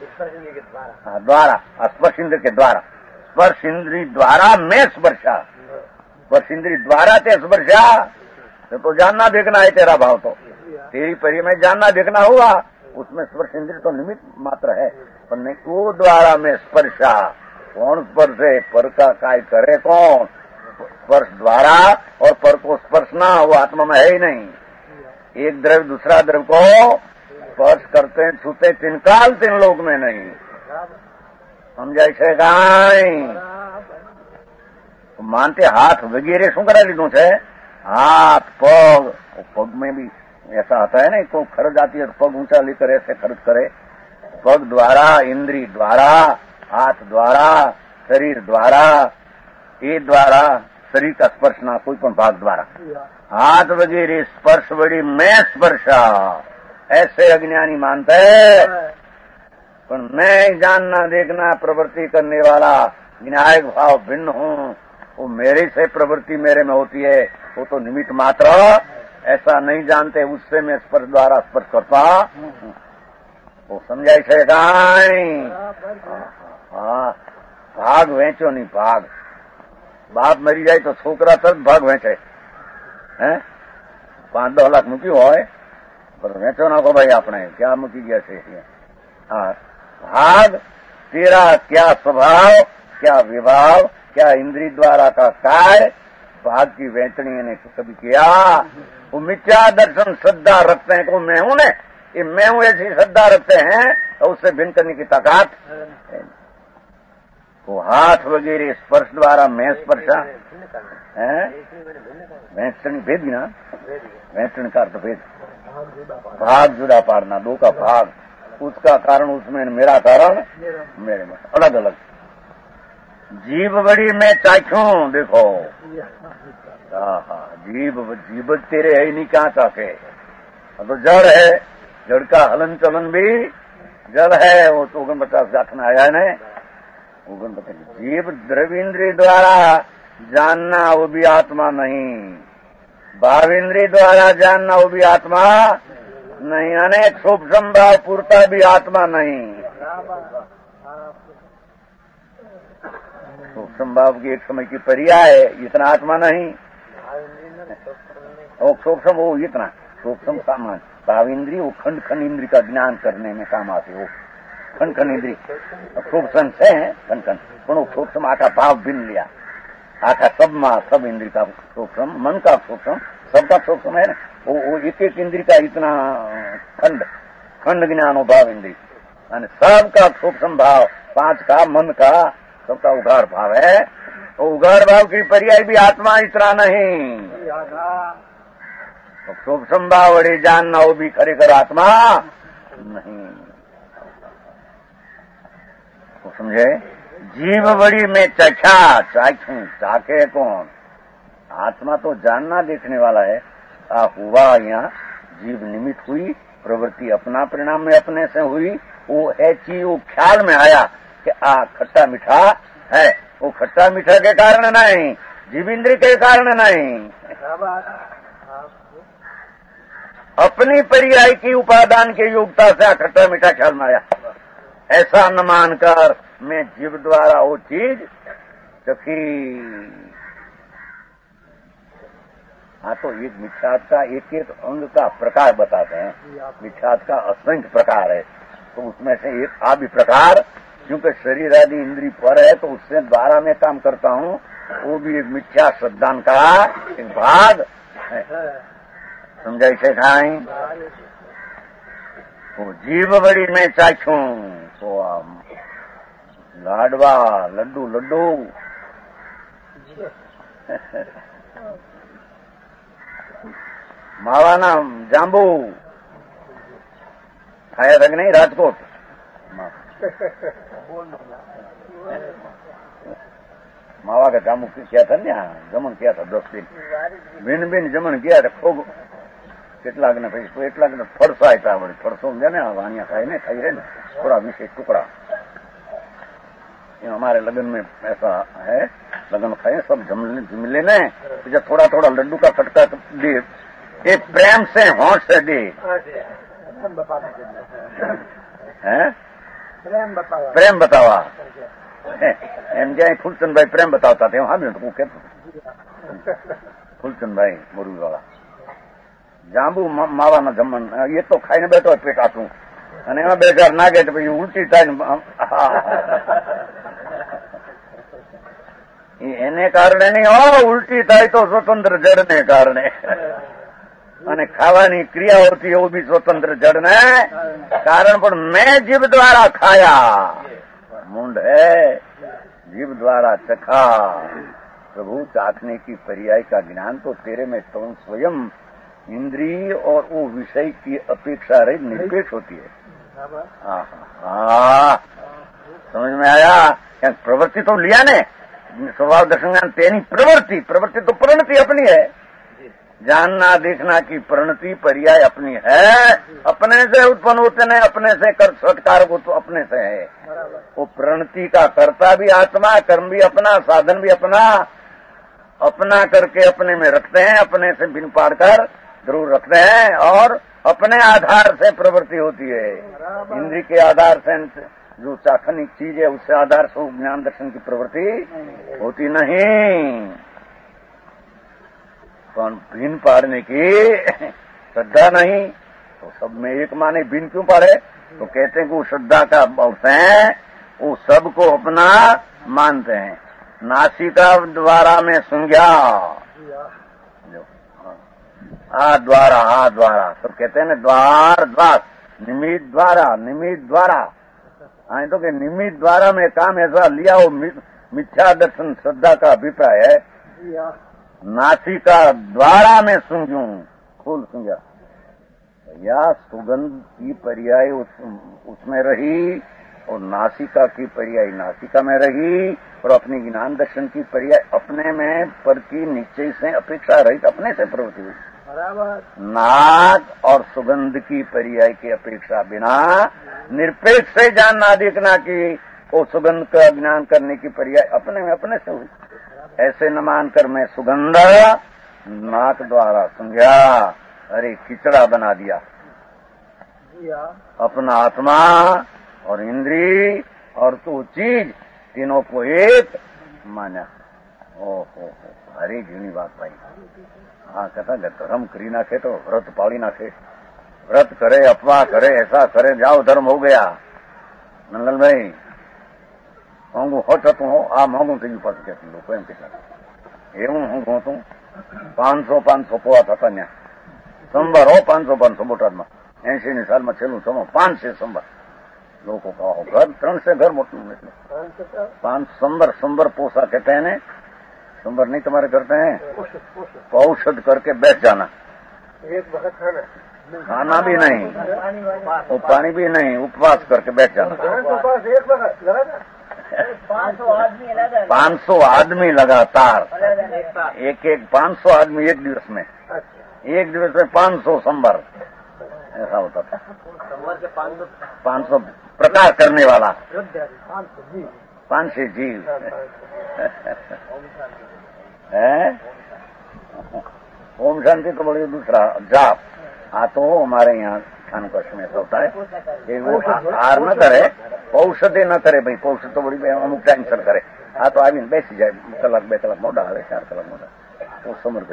स्पर्श इंद्र के द्वारा, स्पर्श इंद्रिय द्वारा मैं स्पर्शा, स्पर्श इंद्रिय द्वारा ते स्पर्शा। तो जानना देखना है तेरा भाव, तो तेरी परि में जानना देखना हुआ, उसमें स्पर्श इंद्रिय तो निमित्त मात्र है, पर नहीं वो द्वारा में स्पर्शा। कौन स्पर्श है? पर का काय करे कौन? स्पर्श द्वारा, और पर को स्पर्श ना वो आत्मा में है ही नहीं। एक द्रव्य दूसरा द्रव्य को स्पर्श करते छूते तीन काल तीन लोक में नहीं। समझाय છે કાંઈ? मानते हाथ वगैरह शू करा लीधु है? हाथ पग में भी ऐसा आता है ना, को खर्च आती है तो पग ऊंचा लेकर ऐसे खर्च करे, पग द्वारा, इंद्री द्वारा, हाथ द्वारा, शरीर द्वारा, ये द्वारा शरीर का स्पर्श ना कोई पण भाग द्वारा हाथ वगैरह स्पर्श बड़ी मैं स्पर्शा ऐसे अज्ञानी मानते हैं। पर मैं जानना देखना प्रवृत्ति करने वाला विनायक भाव भिन्न हूँ, वो मेरे से प्रवृत्ति मेरे में होती है, वो तो निमित्त मात्र ऐसा नहीं जानते, उससे मैं स्पर्श द्वारा स्पर्श करता वो समझाई છે કાંઈ। हाँ भाग वेचो नहीं, भाग बाप मरी जाए तो छोकरा तक भाग वेचे हैं, 5-10 लाख મૂક્યું હોય पर वेचो ना को भाई आपने क्या મૂકી ગયા છે। हाँ भाग तेरा क्या स्वभाव, क्या विभाव, क्या इंद्री द्वारा का कार्य, भाग की वेचनी ने कभी किया। वो मिथ्या दर्शन श्रद्धा रखते हैं को मैं हूं ने, ये मैं हूं ऐसी श्रद्धा रखते हैं तो उससे भिन्न करने की ताकत। वो हाथ वगैरह स्पर्श द्वारा मैं स्पर्शा है, वेचनी भेद ना, वेचन का अर्थ भेद, भाग जुदा पाड़ना, दो का भाग, उसका कारण उसमें, मेरा कारण मेरे में, अलग अलग। जीव बड़ी मैं चाखूं, देखो जीव तेरे है नहीं कहाँ चाखे, तो जड़ है, जड़ का हलन चलन भी जड़ है। वो 49 गाठ में आया है 49। जीव द्रविंद्री द्वारा जानना वो भी आत्मा नहीं, भावेंद्री द्वारा जानना वो भी आत्मा नहीं, अनेक सूक्ष्म भाव पूर्ता भी आत्मा नहीं। सूक्ष्म भाव की एक समय की पर्याय है, इतना आत्मा नहीं। वो सूक्ष्म वो इतना सूक्ष्म सामान, भावेंद्री वो खंड खंड इंद्री का ज्ञान करने में काम आते, वो खंड खंड इंद्री सूक्ष्म से है, खंड खंड पण वो सूक्ष्म आखा भाव भिन्न लिया, आखा सब इंद्री का सूक्ष्म, मन का सूक्ष्म, सबका सूक्ष्म है ना, वो एक एक इंद्री का इतना खंड खंड ज्ञान हो भाव इंद्री, सबका सूक्ष्म भाव, 5 का मन का सबका उगार भाव है। तो उगार भाव की पर्याय भी आत्मा इतना नहीं, तो सूक्ष्म भाव वड़ी जानना वो भी खरेखर आत्मा नहीं। तो समझे, जीव बड़ी में चखा, चाखूं, चाखे कौन, आत्मा तो जानना देखने वाला है। हुआ यहाँ जीव निमित्त हुई, प्रवृत्ति अपना परिणाम में अपने से हुई, वो है चीज वो ख्याल में आया कि खट्टा मीठा है, वो खट्टा मीठा के कारण नहीं, जीव इंद्रिय के कारण नहीं, अपनी पर्याय की उपादान के योग्यता से खट्टा मीठा ख्याल में आया। ऐसा न मानकर मैं जीव द्वारा वो चीज चखी। हाँ तो एक मिथ्यात का एक एक अंग का प्रकार बताते हैं, मिथ्यात का असंख्य प्रकार है, तो उसमें से एक आदि प्रकार, क्योंकि शरीर आदि इंद्री पर है तो उससे द्वारा मैं काम करता हूँ, वो भी एक मिथ्या श्रद्धान का एक भाग है। समझाई से खाई, वो जीव बड़ी में चाखूं, तो लाडवा लड्डू लड्डू मावाना जांबू खाया था कि नहीं राजकोट, मावा का जामू किया था ने, जमन किया था 10 दिन, भिन्न भिन्न जमन किया था खूब, કેટલાક ને પછી એટલાક ને ફરસા આપ્યા, વળી ફરસો સમજે ને વાણિયા ખાઈ ને ખાઈ રહે ને थोड़ा विशेष टुकड़ा। हमारे लगन में ऐसा है, लगन खाए सब जमले ने, जब थोड़ा थोड़ा लड्डू का फटका दे, ये प्रेम से होश से दे, प्रेम बतावा एम जाए फूलचंद भाई प्रेम बतावता थे, हाँ तो कहते फूलचंद भाई मुरली वाला जांबू मावा ना जमन, ये तो खाई बैठो पेट आटू અને એમાં 2 ચાર નાગે તો પછી ઉલટી થાય, એને કારણે નહીં હો, ઉલટી થાય તો સ્વતંત્ર જડને કારણે, અને ખાવાની ક્રિયા હોતી એવું બી સ્વતંત્ર જડને કારણ, પણ મેં જીભ દ્વારા ખાયા, मुंड है जीव द्वारा चखा। प्रभु चाखने की पर्याय का ज्ञान तो तेरे में स्वयं इंद्रिय और वो विषय की अपेक्षा रही निरपेक्ष होती है। समझ में आया? प्रवृत्ति तो लिया ने, स्वभाव दर्शन ज्ञान तेनी प्रवृत्ति तो परिणति अपनी है। जानना देखना की परिणति पर्याय अपनी है, अपने से उत्पन्न होते नहीं, अपने से कर सत्कार को तो अपने से है। वो परिणति का कर्ता भी आत्मा, कर्म भी अपना, साधन भी अपना करके अपने में रखते हैं, अपने से बिन पार कर जरूर रखते हैं, और अपने आधार से प्रवृत्ति होती है। इंद्रिय के आधार से जो चाखनिक चीज है उससे आधार से ज्ञान दर्शन की प्रवृत्ति होती नहीं। तो बिन पाड़ने की श्रद्धा नहीं, तो सब में एक माने बिन क्यों पाड़े? तो कहते हैं कि वो श्रद्धा का अंश है, वो सबको अपना मानते हैं। नासिका द्वारा में सुंघ्या, द्वारा सब कहते हैं ना, द्वार निमित्त द्वारा हाँ, तो कि निमित्त द्वारा में काम ऐसा लिया, वो मिथ्या दर्शन श्रद्धा का अभिप्राय है। नासिका द्वारा में सूंघूं, फूल सूंघा, या सुगंध की पर्याय उसमें रही, और नासिका की पर्याय नासिका में रही, और अपनी ज्ञान दर्शन की पर्याय अपने में पर की निश्चय से अपेक्षा रहित अपने से प्रवृत्ति हुई। नाक और सुगंध की पर्याय की अपेक्षा बिना निरपेक्ष से जानना देखना की वो सुगंध का ज्ञान करने की पर्याय अपने में अपने से हुई। ऐसे न मानकर मैं सुगंध नाक द्वारा सूंघा, अरे खिचड़ा बना दिया अपना आत्मा और इंद्री और तो चीज तीनों को एक माना। ओहो भारी घणी बात भाई। हाँ कहता धर्म करी नाखे तो व्रत पाड़ी नाखे, व्रत करे अफवाह करे ऐसा करे जाओ धर्म हो गया। नंदन भाई मोंघू होटू हो आ मोंघू थी पास कहती लोग एम कहता एवं हूँ कहूँ तू 500 पोआ था ત્યાં સંબર हो 500 बोटाद में 80 साल में छेलू समो 500 संबर लोगों का हो घर 300 घर मोटू 5 संबर पोसा कहते हैं ने, संबर नहीं तुम्हारे करते हैं, औषध करके बैठ जाना, खाना भी नहीं वो पानी भी नहीं, उपवास करके बैठ जाना। 500 आदमी लगातार, एक 500 आदमी एक दिवस में, 500 संबर ऐसा होता था। 500 प्रकार करने वाला 500 जीव है। ओम शांति तो बड़ी दूसरा जाप। हाँ तो हमारे यहाँ खान कष्ट में ऐसा होता है कि वो हार न करे, औषधि न करे भाई, औषध तो बड़ी अमुक टाइम सर करे। हाँ तो आवी बेसी जाए कलाक 2 कलाक मोड़ा हाले 4 कलाक मोड़ा वो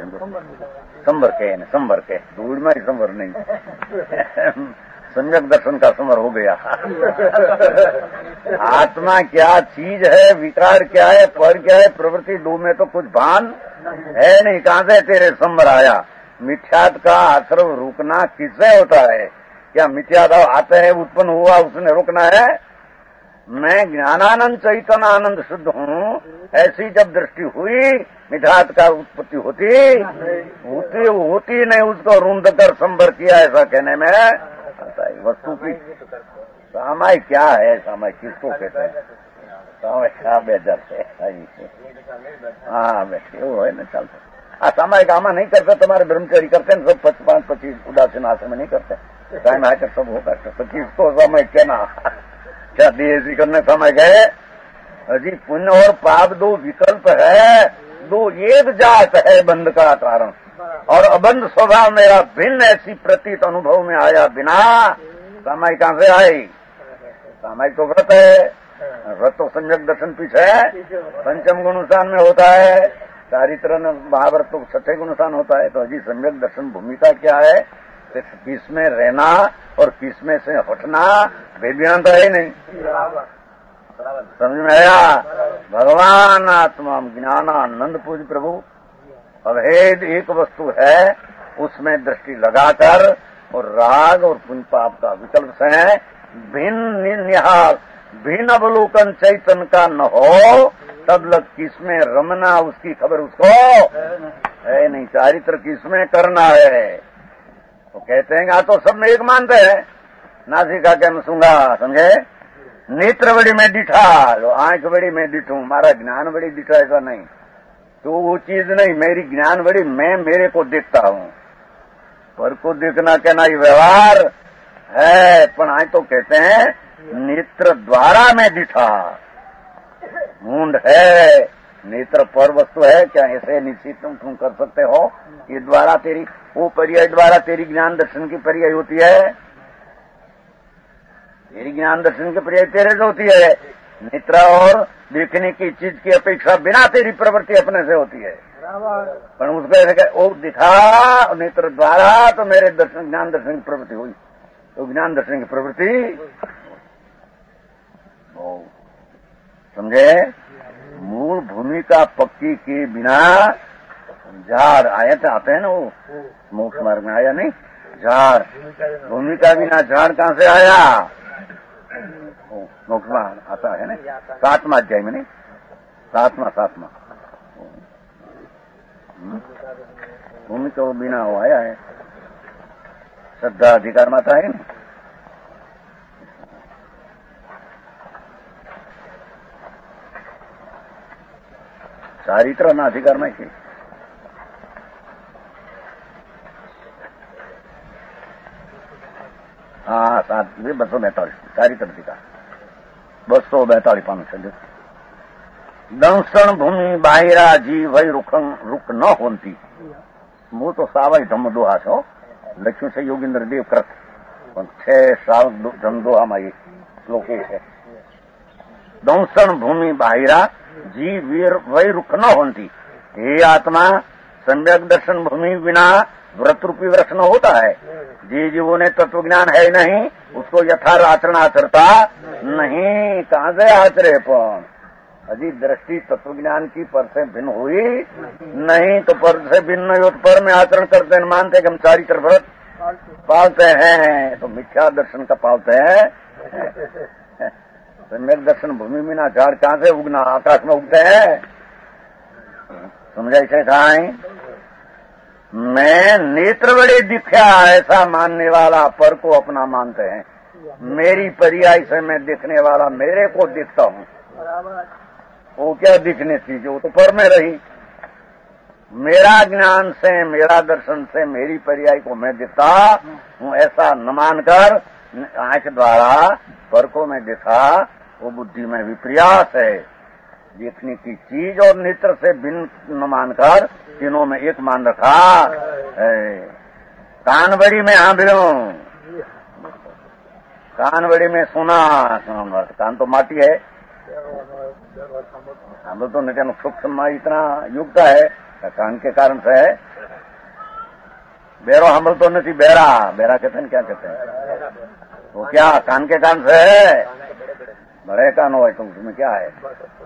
संबर के धूल में संबर नहीं सम्यक दर्शन का समर हो गया। आत्मा क्या चीज है, विकार क्या है, पर क्या है, प्रवृत्ति दो में तो कुछ भान है नहीं। कहां से तेरे संबर आया? मिथ्यात का आश्रव रुकना किससे होता है? क्या मिथ्यात आते है उत्पन्न हुआ उसने रुकना है? मैं ज्ञानानंद चैतन्य आनंद शुद्ध हूँ, ऐसी जब दृष्टि हुई मिथ्यात का उत्पत्ति होती नहीं, उसको रुंध कर संबर किया ऐसा कहने में वस्तु की सामाय क्या है, सामाय किसको कहते हैं? सामाय क्या बेजर से हाँ वो है ना चलते। सामाय कामा नहीं करते, तुम्हारे ब्रह्मचारी करते हैं सब 5-25 उदासीन आश्रम नहीं करते, टाइम आकर सब होगा तो किसको समय कहना? क्या देसी करने समय गए? अजी पुण्य और पाप दो विकल्प है, दो एक जात है बंध का कारण, और अबंध स्वभाव मेरा भिन्न ऐसी प्रतीत अनुभव में आया बिना सामायिक कहां से आई? सामायिक तो व्रत है, व्रत तो सम्यक दर्शन पीछे है, पंचम गुणस्थान में होता है, चारित्र महाव्रत तो 6ठे गुणस्थान होता है। तो अजी सम्यक दर्शन भूमिका क्या है? किस में रहना और किस में से हटना भेदियांत है ही नहीं। समझ में आया? भगवान आत्मा ज्ञानानंद पूज प्रभु अभेद एक वस्तु है, उसमें दृष्टि लगाकर और राग और पुण्य पाप का विकल्प से भिन्न निहाल भिन्न अवलोकन चैतन्य का न हो, तब लग किसमें रमना उसकी खबर उसको है नहीं। चारित्र किसमें करना है तो कहते हैं तो सब में एक मानते हैं, नासिका के मैं सूंगा, समझे? नेत्र बड़ी मैं डिठा, आंख बड़ी मैं डिठूं, मारा ज्ञान बड़ी डिठा, ऐसा नहीं। तो वो चीज नहीं, मेरी ज्ञान बड़ी, मैं मेरे को देखता हूं। पर को देखना कहना ये व्यवहार है, पण आए तो कहते हैं नेत्र द्वारा मैं दिखा। मूंड है, नेत्र पर वस्तु है क्या? ऐसे निश्चित तुम कर सकते हो? ये द्वारा तेरी, वो पर्याय द्वारा तेरी ज्ञान दर्शन की पर्याय होती है। तेरी ज्ञान दर्शन की पर्याय तेरे से होती है। नेत्र और देखने की चीज की अपेक्षा बिना तेरी प्रवृत्ति अपने से होती है। पर उसको ऐसे वो दिखा नेत्र द्वारा तो मेरे दर्शन ज्ञान दर्शन की प्रवृत्ति हुई, तो ज्ञान दर्शन की प्रवृत्ति समझे? मूल भूमिका पक्की के बिना झाड़ आते हैं ना, वो मोक्ष मार्ग में आया नहीं झाड़, भूमिका बिना झाड़ कहां से आया? मोक्ष मार्ग आता है ना 7वां अध्याय में, नहीं 7वां भूमिका बिना वो आया है। श्रद्धा अधिकार माता है ना, चारित्र ना अधिकार में की हाँ 242 चारित्र अधिकार 242 पान दंसण भूमि बाहिरा जी वही रुक न होती। वो तो सावाई धमदोहा छो लक्ष्मी से योगिंद्र देव कृत 6 साल धमदोहा में ये श्लोक है। दंसण भूमि बाहिरा जी वीर वही रुक न होती। हे आत्मा, सम्यक दर्शन भूमि बिना व्रत रूपी वृक्ष न होता है। जी जीवों ने तत्व ज्ञान है नहीं, उसको यथार्थ आचरण आचरता नहीं। कहां से आचरे? पण अजी दृष्टि तत्व ज्ञान की पर से भिन्न हुई नहीं, तो पर से भिन्न नहीं हो तो पर में आचरण करते हैं, मानते कि हम चारित्र व्रत पालते हैं, तो मिथ्या दर्शन का पालते हैं। सम्यक दर्शन भूमि में ना झाड़ कहां से उगना? आकाश में उगते हैं। समझाई से था मैं नेत्र बड़े दिखा ऐसा मानने वाला पर को अपना मानते हैं। मेरी पर्याय से मैं दिखने वाला मेरे को दिखता हूँ। वो क्या दिखने थी, जो तो पर में रही। मेरा ज्ञान से, मेरा दर्शन से मेरी पर्याय को मैं दिखता हूँ, ऐसा न मानकर आंख द्वारा पर को मैं दिखा, वो बुद्धि में विपर्यास है। देखने की चीज और नेत्र से भिन्न न मानकर तीनों में एक मान रखा है। कान बड़ी में हाँभ्यो, कान बड़ी में सुना, कान तो माटी है, हम तो न सूक्ष्म इतना युक्त है, कान के कारण से है। बेरो हमल तो नहीं, बेरा बेरा कहते हैं, क्या कहते हैं वो? क्या कान के कान से है? बड़े कान हो तो उसमें क्या है?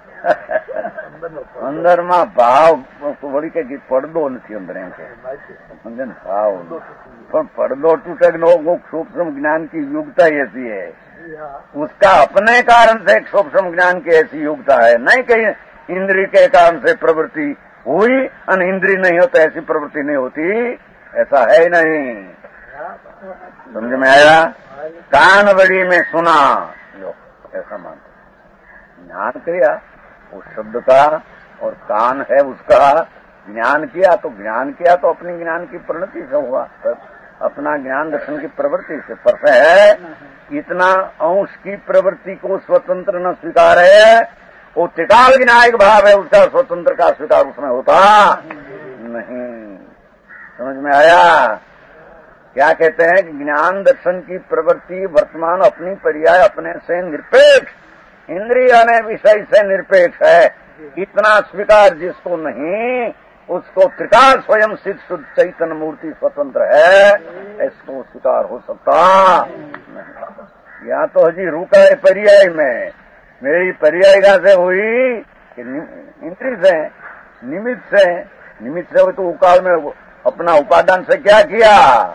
अंदर में भाव वही के પડદો નથી અંદર એમ કે સમજે ને ભાવ પણ પડદો તૂટે નો सूक्ष्म ज्ञान की युक्ता ऐसी है, उसका अपने कारण से एक सूक्ष्म ज्ञान की ऐसी युक्ता है, नहीं कहीं इंद्रिय के कारण से प्रवृत्ति हुई और इंद्रिय नहीं होता ऐसी प्रवृत्ति नहीं होती, ऐसा है ही नहीं। समझ में आया? कान बड़ी में सुना, ऐसा मानते। ज्ञान क्रिया उस शब्द का और कान है उसका, ज्ञान किया तो अपनी ज्ञान की परिणति से हुआ, अपना ज्ञान दर्शन की प्रवृत्ति से। पर से है इतना अंश की प्रवृत्ति को स्वतंत्र न स्वीकार है, वो त्रिकाल विनायक भाव है, उसका स्वतंत्र का स्वीकार उसमें होता नहीं। समझ में आया? क्या कहते हैं कि ज्ञान दर्शन की प्रवृत्ति वर्तमान अपनी पर्याय अपने से निरपेक्ष, इंद्रिय ने विषय से निरपेक्ष है। इतना स्वीकार जिसको नहीं, उसको त्रिकाल स्वयं सिद्ध शुद्ध चैतन्य मूर्ति स्वतंत्र है, इसको स्वीकार हो सकता नहीं। या तो हजी रुका है पर्याय में, मेरी पर्याय कहां से हुई कि इंद्रिय से, निमित्त से हो तो उकाल में अपना उपादान से क्या किया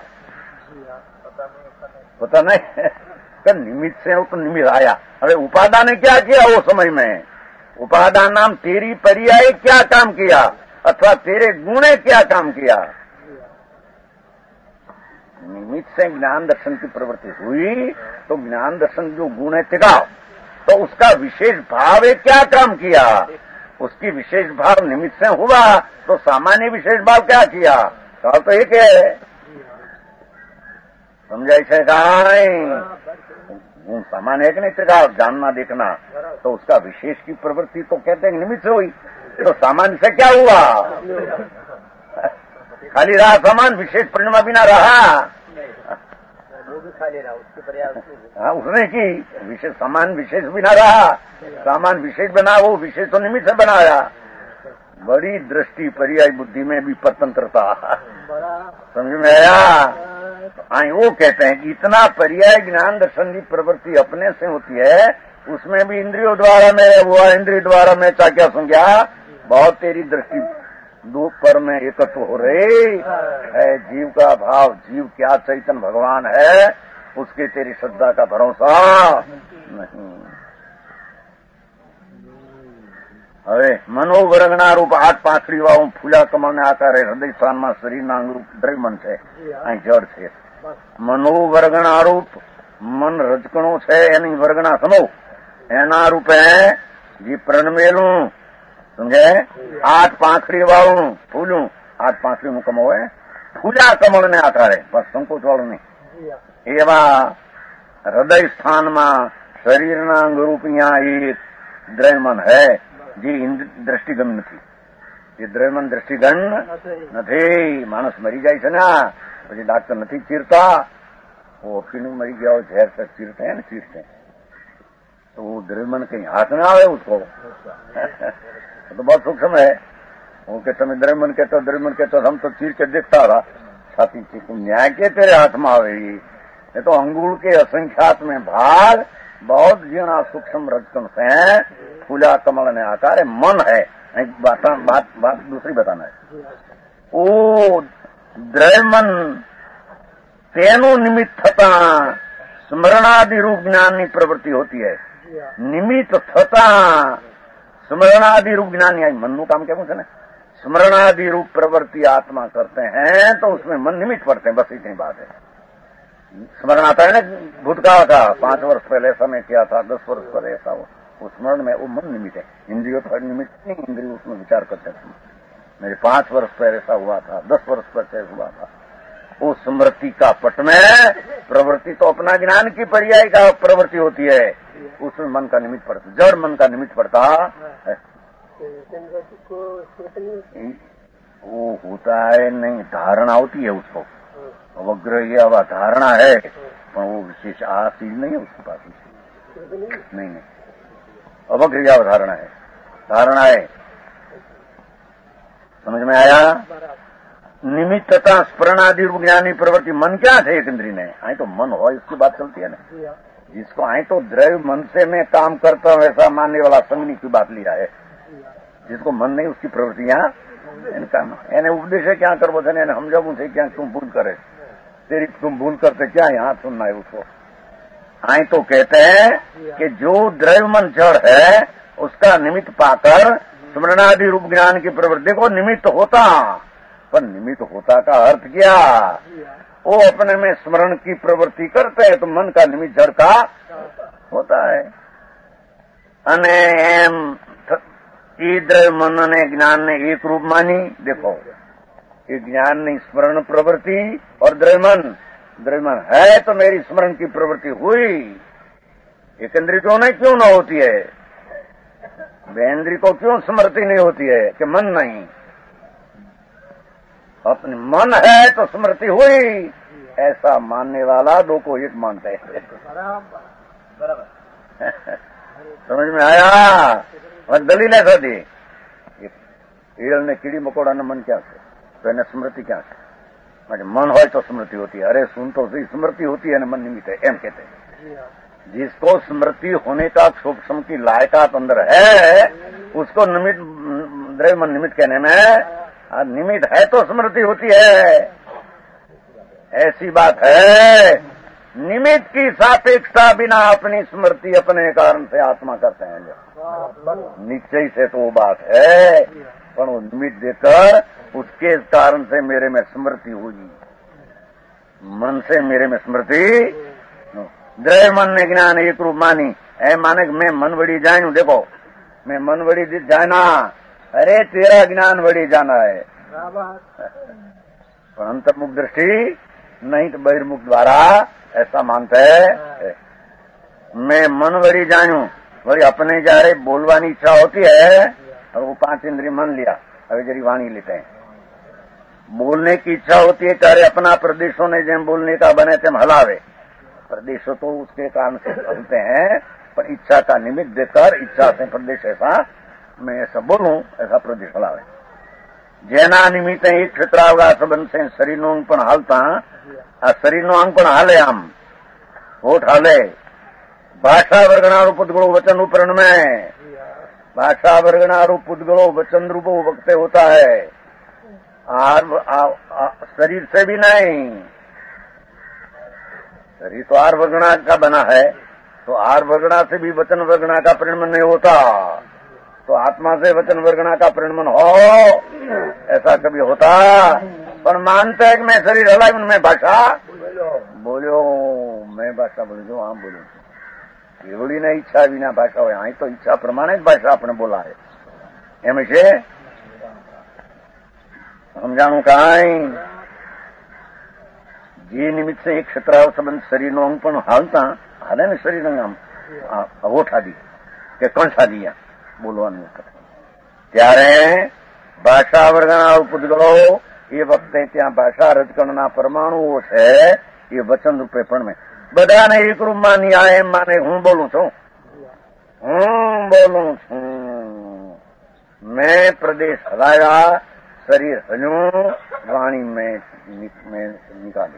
पता नहीं, कि निमित्त से हो तो निमित्त आया। अरे उपादान ने क्या किया वो समय में? उपादान नाम तेरी पर्याय क्या काम किया, अथवा तेरे गुणे क्या काम किया? निमित्त से ज्ञान दर्शन की प्रवृत्ति हुई तो ज्ञान दर्शन जो गुण है टिकाव, तो उसका विशेष भाव है क्या काम किया, उसकी विशेष भाव निमित्त से हुआ तो सामान्य विशेष भाव क्या किया, सवाल तो एक है। समझाई से गुण सामान्य है कि नहीं, टिकाव जानना देखना, तो उसका विशेष की प्रवृत्ति तो कहते हैं निमित्त से हुई, तो सामान्य से क्या हुआ, खाली रहा सामान, विशेष परिणाम बिना रहा, वो भी खाली रहा, उसके प्रयास हाँ उसने की विशेष सामान विशेष बिना रहा, सामान विशेष बना, वो विशेष तो निमित्त से बनाया। बड़ी दृष्टि पर्याय बुद्धि में भी परतंत्रता, समझ में आया। तो वो कहते हैं कि इतना पर्याय ज्ञान दर्शन की प्रवृत्ति अपने से होती है, उसमें भी इंद्रियों द्वारा में हुआ, इंद्रिय द्वारा में क्या संज्ञा, बहुत तेरी दृष्टि दो पर में एकत्व हो रही है। जीव का भाव, जीव क्या चैतन्य भगवान है, उसके तेरी श्रद्धा का भरोसा नहीं। હવે મનોવરગણા રૂપ 8 પાંખડી વાળું ફૂલા કમળને આકારે હૃદય સ્થાનમાં શરીરના અંગરૂપ દ્રવ્યમન છે, અહીં જળ છે। મનોવરગણા રૂપ મન રજકણો છે, એની વર્ગણા સમો એના રૂપે જે પ્रणमेલું સમજે 8 પાંખડી વાળું ફૂલું, 8 પાંખડીનું કમળ હોય, ફૂલા કમળને આકારે, બસ સંકોચ વાળું નહીં, એવા હૃદય સ્થાનમાં શરીરના અંગરૂપ यहाँ एक દ્રવ્યમન है જે દ્રષ્ટિગન નથી, એ દ્રવ્યમન દ્રષ્ટિગન નથી। માણસ મરી જાય છે ને પછી ડાક્ટર નથી ચીરતા, वो ઓફીનું મરી ગયા હોય ઝેર से ચીરते हैं ना, चीरते हैं तो वो द्रव्यमन कहीं हाथ में आवे उसको तो बहुत सूक्ष्म है। वो के તમે દ્રવ્યમન कहते हम तो चीर के देखता रहा छाती की, तुम न्याय के तेरे हाथ में आवे, ये तो अंगूर के असंख्यात में भाग बहुत जीर्णा सूक्ष्म रजकन से फूला कमल ने आकार है, मन है। बात दूसरी बताना है, वो द्रव्यमन तेनु निमित्त थता स्मरणादि रूप ज्ञान की प्रवृत्ति होती है। निमित्त थता स्मरणादि रूप ज्ञान, या मन नु काम क्या पूछे ना, स्मरणादि रूप प्रवृत्ति आत्मा करते हैं तो उसमें मन निमित्त पड़ते हैं, बस इतनी बात है। स्मरण आता है ना भूतकाल का, 5 वर्ष पहले ऐसा मैं किया था, 10 वर्ष पहले ऐसा हो, उस स्मरण में वो मन निमित्त है। इंद्रियों तो निमित्त नहीं, इंद्रिय उसमें विचार करते हैं, मेरे 5 वर्ष पहले ऐसा हुआ था, 10 वर्ष पहले हुआ था। वो स्मृति का पट में प्रवृत्ति तो अपना ज्ञान की पर्याय का प्रवृत्ति होती है, उसमें मन का निमित्त पड़ता, जड़ मन का निमित्त पड़ता है। वो होता है नहीं, धारणा होती है उसको, अवग्रह ये धारणा है, पर वो विशेष आ चीज नहीं है उसके पास, नहीं अवग्रह धारणा है, धारणा है। समझ में आया। निमित्तता स्मरणादि रूप ज्ञानी प्रवृत्ति, मन क्या थे एक इंद्री ने, आई तो मन हो, इसकी बात चलती है ना, जिसको आई तो द्रव्य मन से मैं काम करता हूँ ऐसा मानने वाला संगनी की बात लिया है, जिसको मन नहीं उसकी प्रवृत्तियां इनका એને ઉપદેશે क्या करबो છે ને સમજાવું છે क्या तुम भूल करे, तेरी तुम भूल करते क्या यहाँ सुनना है उसको। आई तो कहते हैं कि जो द्रव्य मन जड़ है उसका निमित्त पाकर स्मरणादि रूप ज्ञान की प्रवृत्ति को निमित्त होता, पर निमित्त होता का अर्थ क्या, वो अपने में स्मरण की प्रवृत्ति करते हैं तो मन का निमित्त जड़ का होता है। अने एम द्रव्य मन ने ज्ञान ने एक रूप मानी, देखो ये ज्ञान ने स्मरण प्रवृत्ति और द्रव्यमन है तो मेरी स्मरण की प्रवृत्ति हुई, एक इंद्रिय क्यों न होती है, बेंद्री को क्यों स्मृति नहीं होती है कि मन नहीं, अपने मन है तो स्मृति हुई, ऐसा मानने वाला दो को एक मानते हैं। समझ में आया। और दलील ऐसा दी, ईड़ ने कीड़ी मकोड़ा ने मन क्या છે तो એને स्मृति क्या છે, मन हो तो स्मृति होती है। अरे सुन तो सही, स्मृति होती है ना मन निमित्त है, एम कहते हैं। जिसको स्मृति होने का सूक्ष्म की लायकात अंदर है उसको निमित्त द्रव्य मन निमित्त कहने में, निमित्त है तो स्मृति होती है, ऐसी बात है। निमित्त की सापेक्षता बिना अपनी स्मृति अपने कारण से आत्मा करते हैं निश्चय से, तो वो बात है, पर वो निमित्त देकर उसके कारण से मेरे में स्मृति होगी, मन से मेरे में स्मृति द्रय मन ने ज्ञान एक रूप मानी है माने मैं मन बड़ी जान हूं। देखो मैं मन बड़ी जाना, अरे तेरा ज्ञान बड़ी जाना है, पर अंतर्मुख दृष्टि नहीं तो बहिर्मुख द्वारा ऐसा मानते है। मैं मन बड़ी जानू बड़ी अपने जा रहे बोलवानी इच्छा होती है और वो 5 इंद्रिय मन लिया अभी जरी वाणी लेते हैं। बोलने की इच्छा होती है कार्य अपना प्रदेशों ने जैम बोलने का बने तेम हलावे, प्रदेशों तो उसके कारण से हलते हैं, पर इच्छा का निमित्त देकर इच्छा से प्रदेश ऐसा मैं ऐसा बोलूं ऐसा प्रदेश हलावे। जेना निमित्त ही क्षेत्रावगा संबंध से शरीर नो अंग पण हालता आ शरीर नो अंग पण हाले आम होठ हाले भाषा वर्गना रूप उद्गलो वचन उपरण में भाषा वर्गना रूप उद्गलो वचन रूप वक्ते होता है। शरीर से भी नहीं, शरीर तो आर वर्गना का बना है, तो आर वर्गना से भी वचन वर्गना का परिणमन नहीं होता, तो आत्मा से वचन वर्गना का परिणमन हो ऐसा कभी होता। पर मानते है कि मैं शरीर हलाई उनमें भाषा बोलो, मैं भाषा बोली जो आम बोलू केवड़ी ने इच्छा बिना भाषा हो, यहाँ तो इच्छा प्रमाणे भाषा अपने बोला है एम से समझाणु कहीं जे निमित्त से एक क्षेत्र संबंध शरीर नो अंग पण हालता हाले ने शरीर आम होठ आदि के कंठ आदि बोलવાનું ત્યારે ભાષા વર્ગના ઉપદ્ગલો એ વખતે ત્યાં ભાષા રજકણના પરમાણુઓ છે એ વચન રૂપે પણ મેં બધાને એક રૂપમાં ન્યાય એમ માને હું બોલું છું मैं प्रदेश हलाया शरीर हलूं वाणी में निकाली।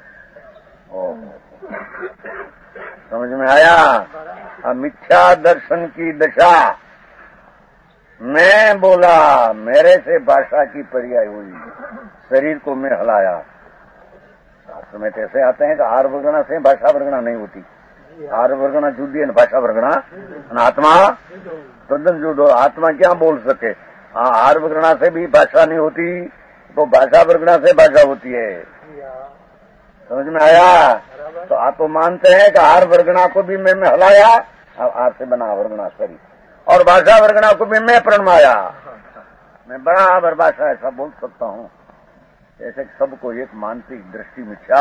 समझ में आया? मिथ्या दर्शन की दशा मैं बोला मेरे से भाषा की पर्याय हुई, शरीर को मैं हलाया। शास्त्र में कैसे आते हैं कि आर वर्गना से भाषा वर्गना नहीं होती, आर वर्गना जुदी है भाषा वर्गना, आत्मा तद्दन जुदो। आत्मा क्या बोल सके? आर वर्गना से भी भाषा नहीं होती तो भाषा वर्गना से भाषा होती है। समझ में आया? तो आप तो मानते हैं कि आर वर्गना को भी मैं हलाया, आर से बना वर्गना शरीर, और भाषा वर्गना को भी मैं प्रणमाया। मैं बराबर भाषा ऐसा बोल सकता हूँ जैसे सबको एक मानसिक दृष्टि मिथ्या।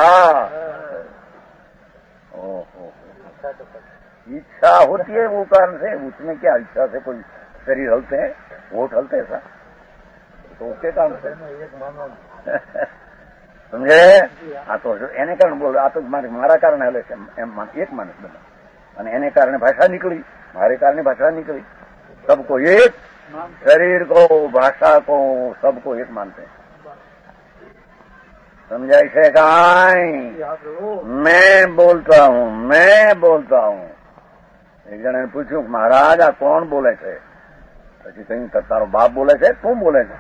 इच्छा होती है वो कारण से, उसमें क्या इच्छा से कोई शरीर हलते हैं वोट हलते ऐसा तो उसके कारण से समझे? हाँ तो एने कारण बोल आ तो मारा कारण हले एक मानस बना અને એને કારણે ભાષા નીકળી, મારે કારણે ભાષા નીકળી। सबको एक, शरीर को भाषा को सबको एक मानते हैं। समझाई से कहीं मैं बोलता हूँ। एक जने ने पूछ्યું महाराज आ कौन बोले थे? પછી કઈ તારો બાપ બોલે છે તું બોલે છે?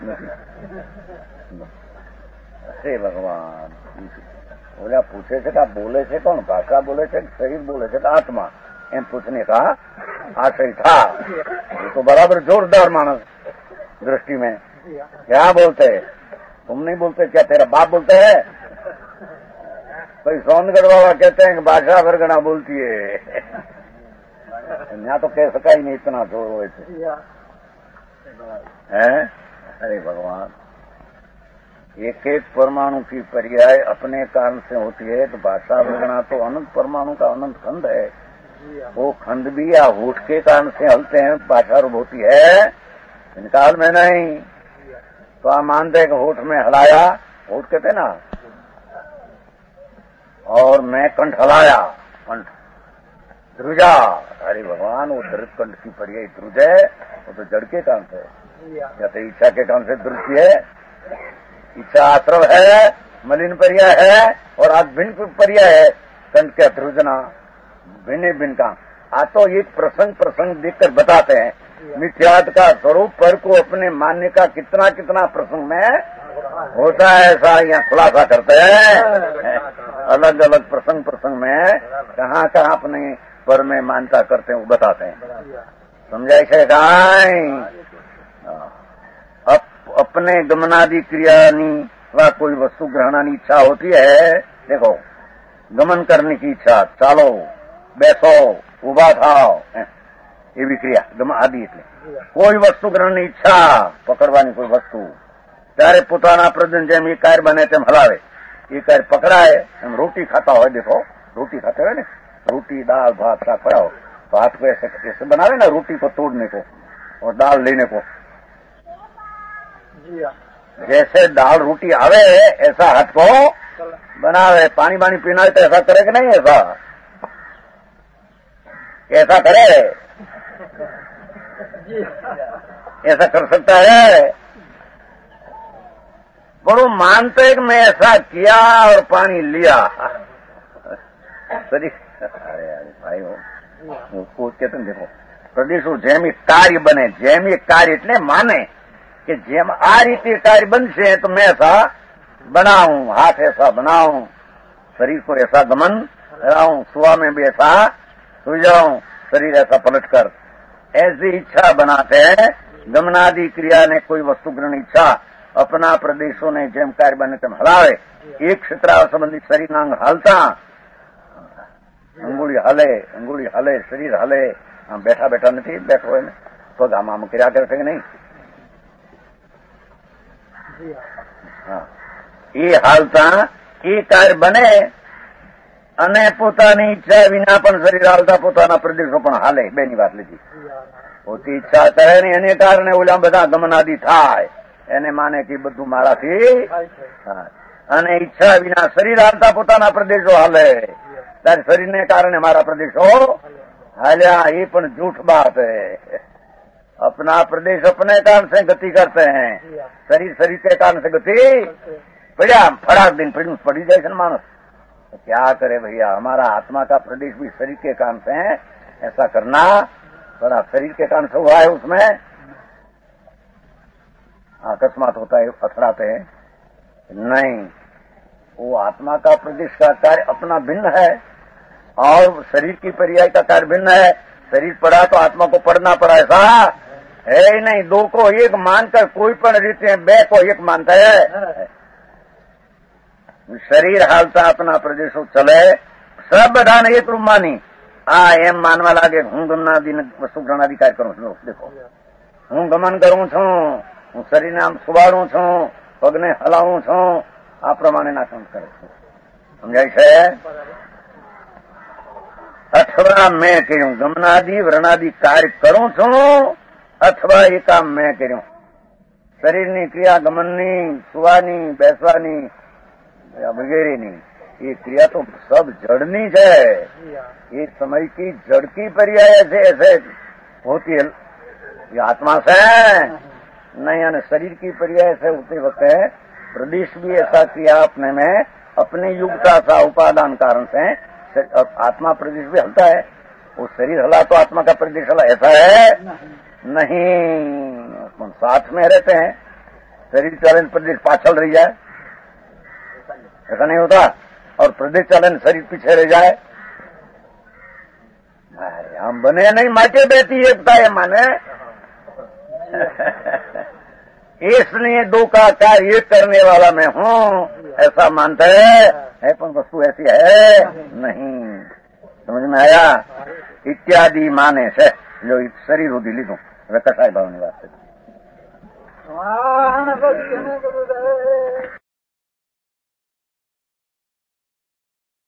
હે ભગવાન, બોલ્યા પૂછે છે કે આ બોલે છે કોણ? ભાષા બોલે છે કે શરીર બોલે છે કે आत्मा? एम पूछने का आशय था। ये तो बराबर जोरदार मानस दृष्टि में क्या बोलते है? तुम नहीं बोलते क्या? तेरा बाप बोलते है? कोई सोनगढ़ बाबा कहते हैं कि भाषा वर्गना बोलती है। यहाँ तो कह सका ही नहीं, इतना जोर हुए थे। अरे भगवान, एक एक परमाणु की पर्याय अपने कारण से होती है, तो भाषा वर्गना तो अनंत परमाणु का अनंत खंड है। वो खंड भी या होठ के कारण से हलते हैं, भाषा रूप होती है, इनकाल में नहीं। तो आप मानते हैं कि होठ में हलाया, होठ कहते ना, और मैं कंठ हलाया, कंठ ध्रुजा। अरे भगवान, वो दृढ़ कंठ की पर्याय ध्रुज है, वो तो जड़ के कारण से, या तो इच्छा के कारण से दृष्टि है। इच्छा आश्रव है, मलिन पर्याय है, और आज भिन्न पर्याय है कंठ का ध्रुजना, भिन्न भिन्न का। आज तो एक प्रसंग देखकर बताते हैं मिथ्यात्व का स्वरूप पर को अपने मानने का कितना कितना प्रसंग में होता है, ऐसा यहाँ खुलासा करते हैं। अलग अलग प्रसंग में कहाँ अपने पर में मान्यता करते हैं वो बताते हैं। समझाई से अपने गमनादि क्रियानी व कोई वस्तु ग्रहणानी इच्छा होती है देखो, गमन करने की इच्छा, चालो, બેસો, ઉભા થાઓ, એવી ક્રિયા આદિ. એટલે કોઈ વસ્તુ ગ્રહણની ઈચ્છા, પકડવાની કોઈ વસ્તુ, ત્યારે પોતાના પ્રજન જેમ એ કાર્ય બને તેમ હલાવે. એ कार्य पकड़ाए. हम रोटी खाता हो, देखो रोटी खाते हुए ना, रोटी दाल भात का पड़ा हो तो हाथ को ऐसे बनावे ना, रोटी को तोड़ने को और दाल लेने को. जैसे दाल रोटी आवे ऐसा हाथ को बनावे. पानी पानी पीना है तो ऐसा करे कि नहीं? ऐसा करे? ऐसा कर सकता है? बड़ो मानते हैं कि मैं ऐसा किया और पानी लिया. अरे भाई हो कहते देखो, प्रदेशो જેમ કાર્ય બને, જેમ એ કાર્ય એટલે माने कि જેમ आ रीति कार्य बनसे तो मैं ऐसा बनाऊं, हाथ ऐसा बनाऊं, शरीर को ऐसा गमन कराऊं, सुबह में भी ऐसा सो जाऊं, शरीर ऐसा पलट कर ऐसी इच्छा बनाते हैं. गमनादि क्रिया ने कोई वस्तु ग्रहण इच्छा अपना प्रदेशों ने જેમ कार्य बने तेम हलावे. एक क्षेत्र संबंधित शरीर अंग हलता, अंगुली हले, शरीर हले. बैठा बैठा नहीं, बैठो है तो आम आम क्रिया कर सके नहीं. એ હાલતા એ કાર્ય બને અને પોતાની ઈચ્છા વિના પણ શરીર હાલતા પોતાના પ્રદેશો પણ હાલે. બેની વાત લીધી. પોતી ઈચ્છા કરે ને એને કારણે ઓલા બધા ગમનાદિ થાય. એને માને કે બધું મારાથી થાય. અને ઈચ્છા વિના શરીર હાલતા પોતાના પ્રદેશો હાલે. ત્યારે શરીરને કારણે મારા પ્રદેશો हाल्या. ये पण झूठ बात है. अपना प्रदेश अपने कारण से गति करते हैं, शरीर के कारण से गति पड़ा. फटाक दिन पड़ी जाए मानस. तो क्या करे भैया, हमारा आत्मा का प्रदेश भी शरीर के कारण से है. ऐसा करना बड़ा शरीर के कारण से हुआ है. उसमें अकस्मात होता है, अथड़ाते हैं. नहीं, वो आत्मा का प्रदेश का कार्य अपना भिन्न है और शरीर की पर्याय का कार्य भिन्न है. शरीर पड़ा तो आत्मा को पढ़ना पड़ा, ऐसा है ही नहीं. दो को एक मानकर कोई पण रीते बे को एक मानता है. शरीर हालता अपना प्रदेशो चले, सब बधा ने एक रूप मानी. एम मानवा लागे हूँ गमनादि वस्तु ग्रहणादि कार्य करूं छूं. देखो, हूँ गमन करूं छूं, हूँ शरीर ने आम सुवाड़ू छूं, पगने हलावू छूं. आ प्रमाणे ना काम करे छूं. समझाय छे? अथवा मैं कर्યું गमनादि व्रणादि कार्य करूं छूं, अथवा એ કામ મેં કર્યું. શરીરની ક્રિયા ગમનની, સુવાની, બેસવાની વગેરેની ये क्रिया तो सब जड़नी है. ये समय की जड़ की पर्याय से ऐसे होती है. ये आत्मा से नहीं, यानी शरीर की पर्याय से होते वक्त प्रदेश भी ऐसा क्रिया अपने में अपने युगता सा उपादान कारण से आत्मा प्रदेश भी हलता है. वो शरीर हला तो आत्मा का प्रदेश हला, ऐसा है नहीं. साथ में रहते हैं. शरीर चले प्रदेश पाछल रह जाए, ऐसा नहीं होता. और प्रदेश चले शरीर पीछे रह जाए. हम बने नहीं माटे बेटी एकता है माने. इसलिए दो का कार्य एक करने वाला मैं हूँ ऐसा मानते है. पर वस्तु ऐसी है नहीं. समझ में आया? इत्यादि माने से जो शरीर होती लीधु कसाय भाव ની વાત છે.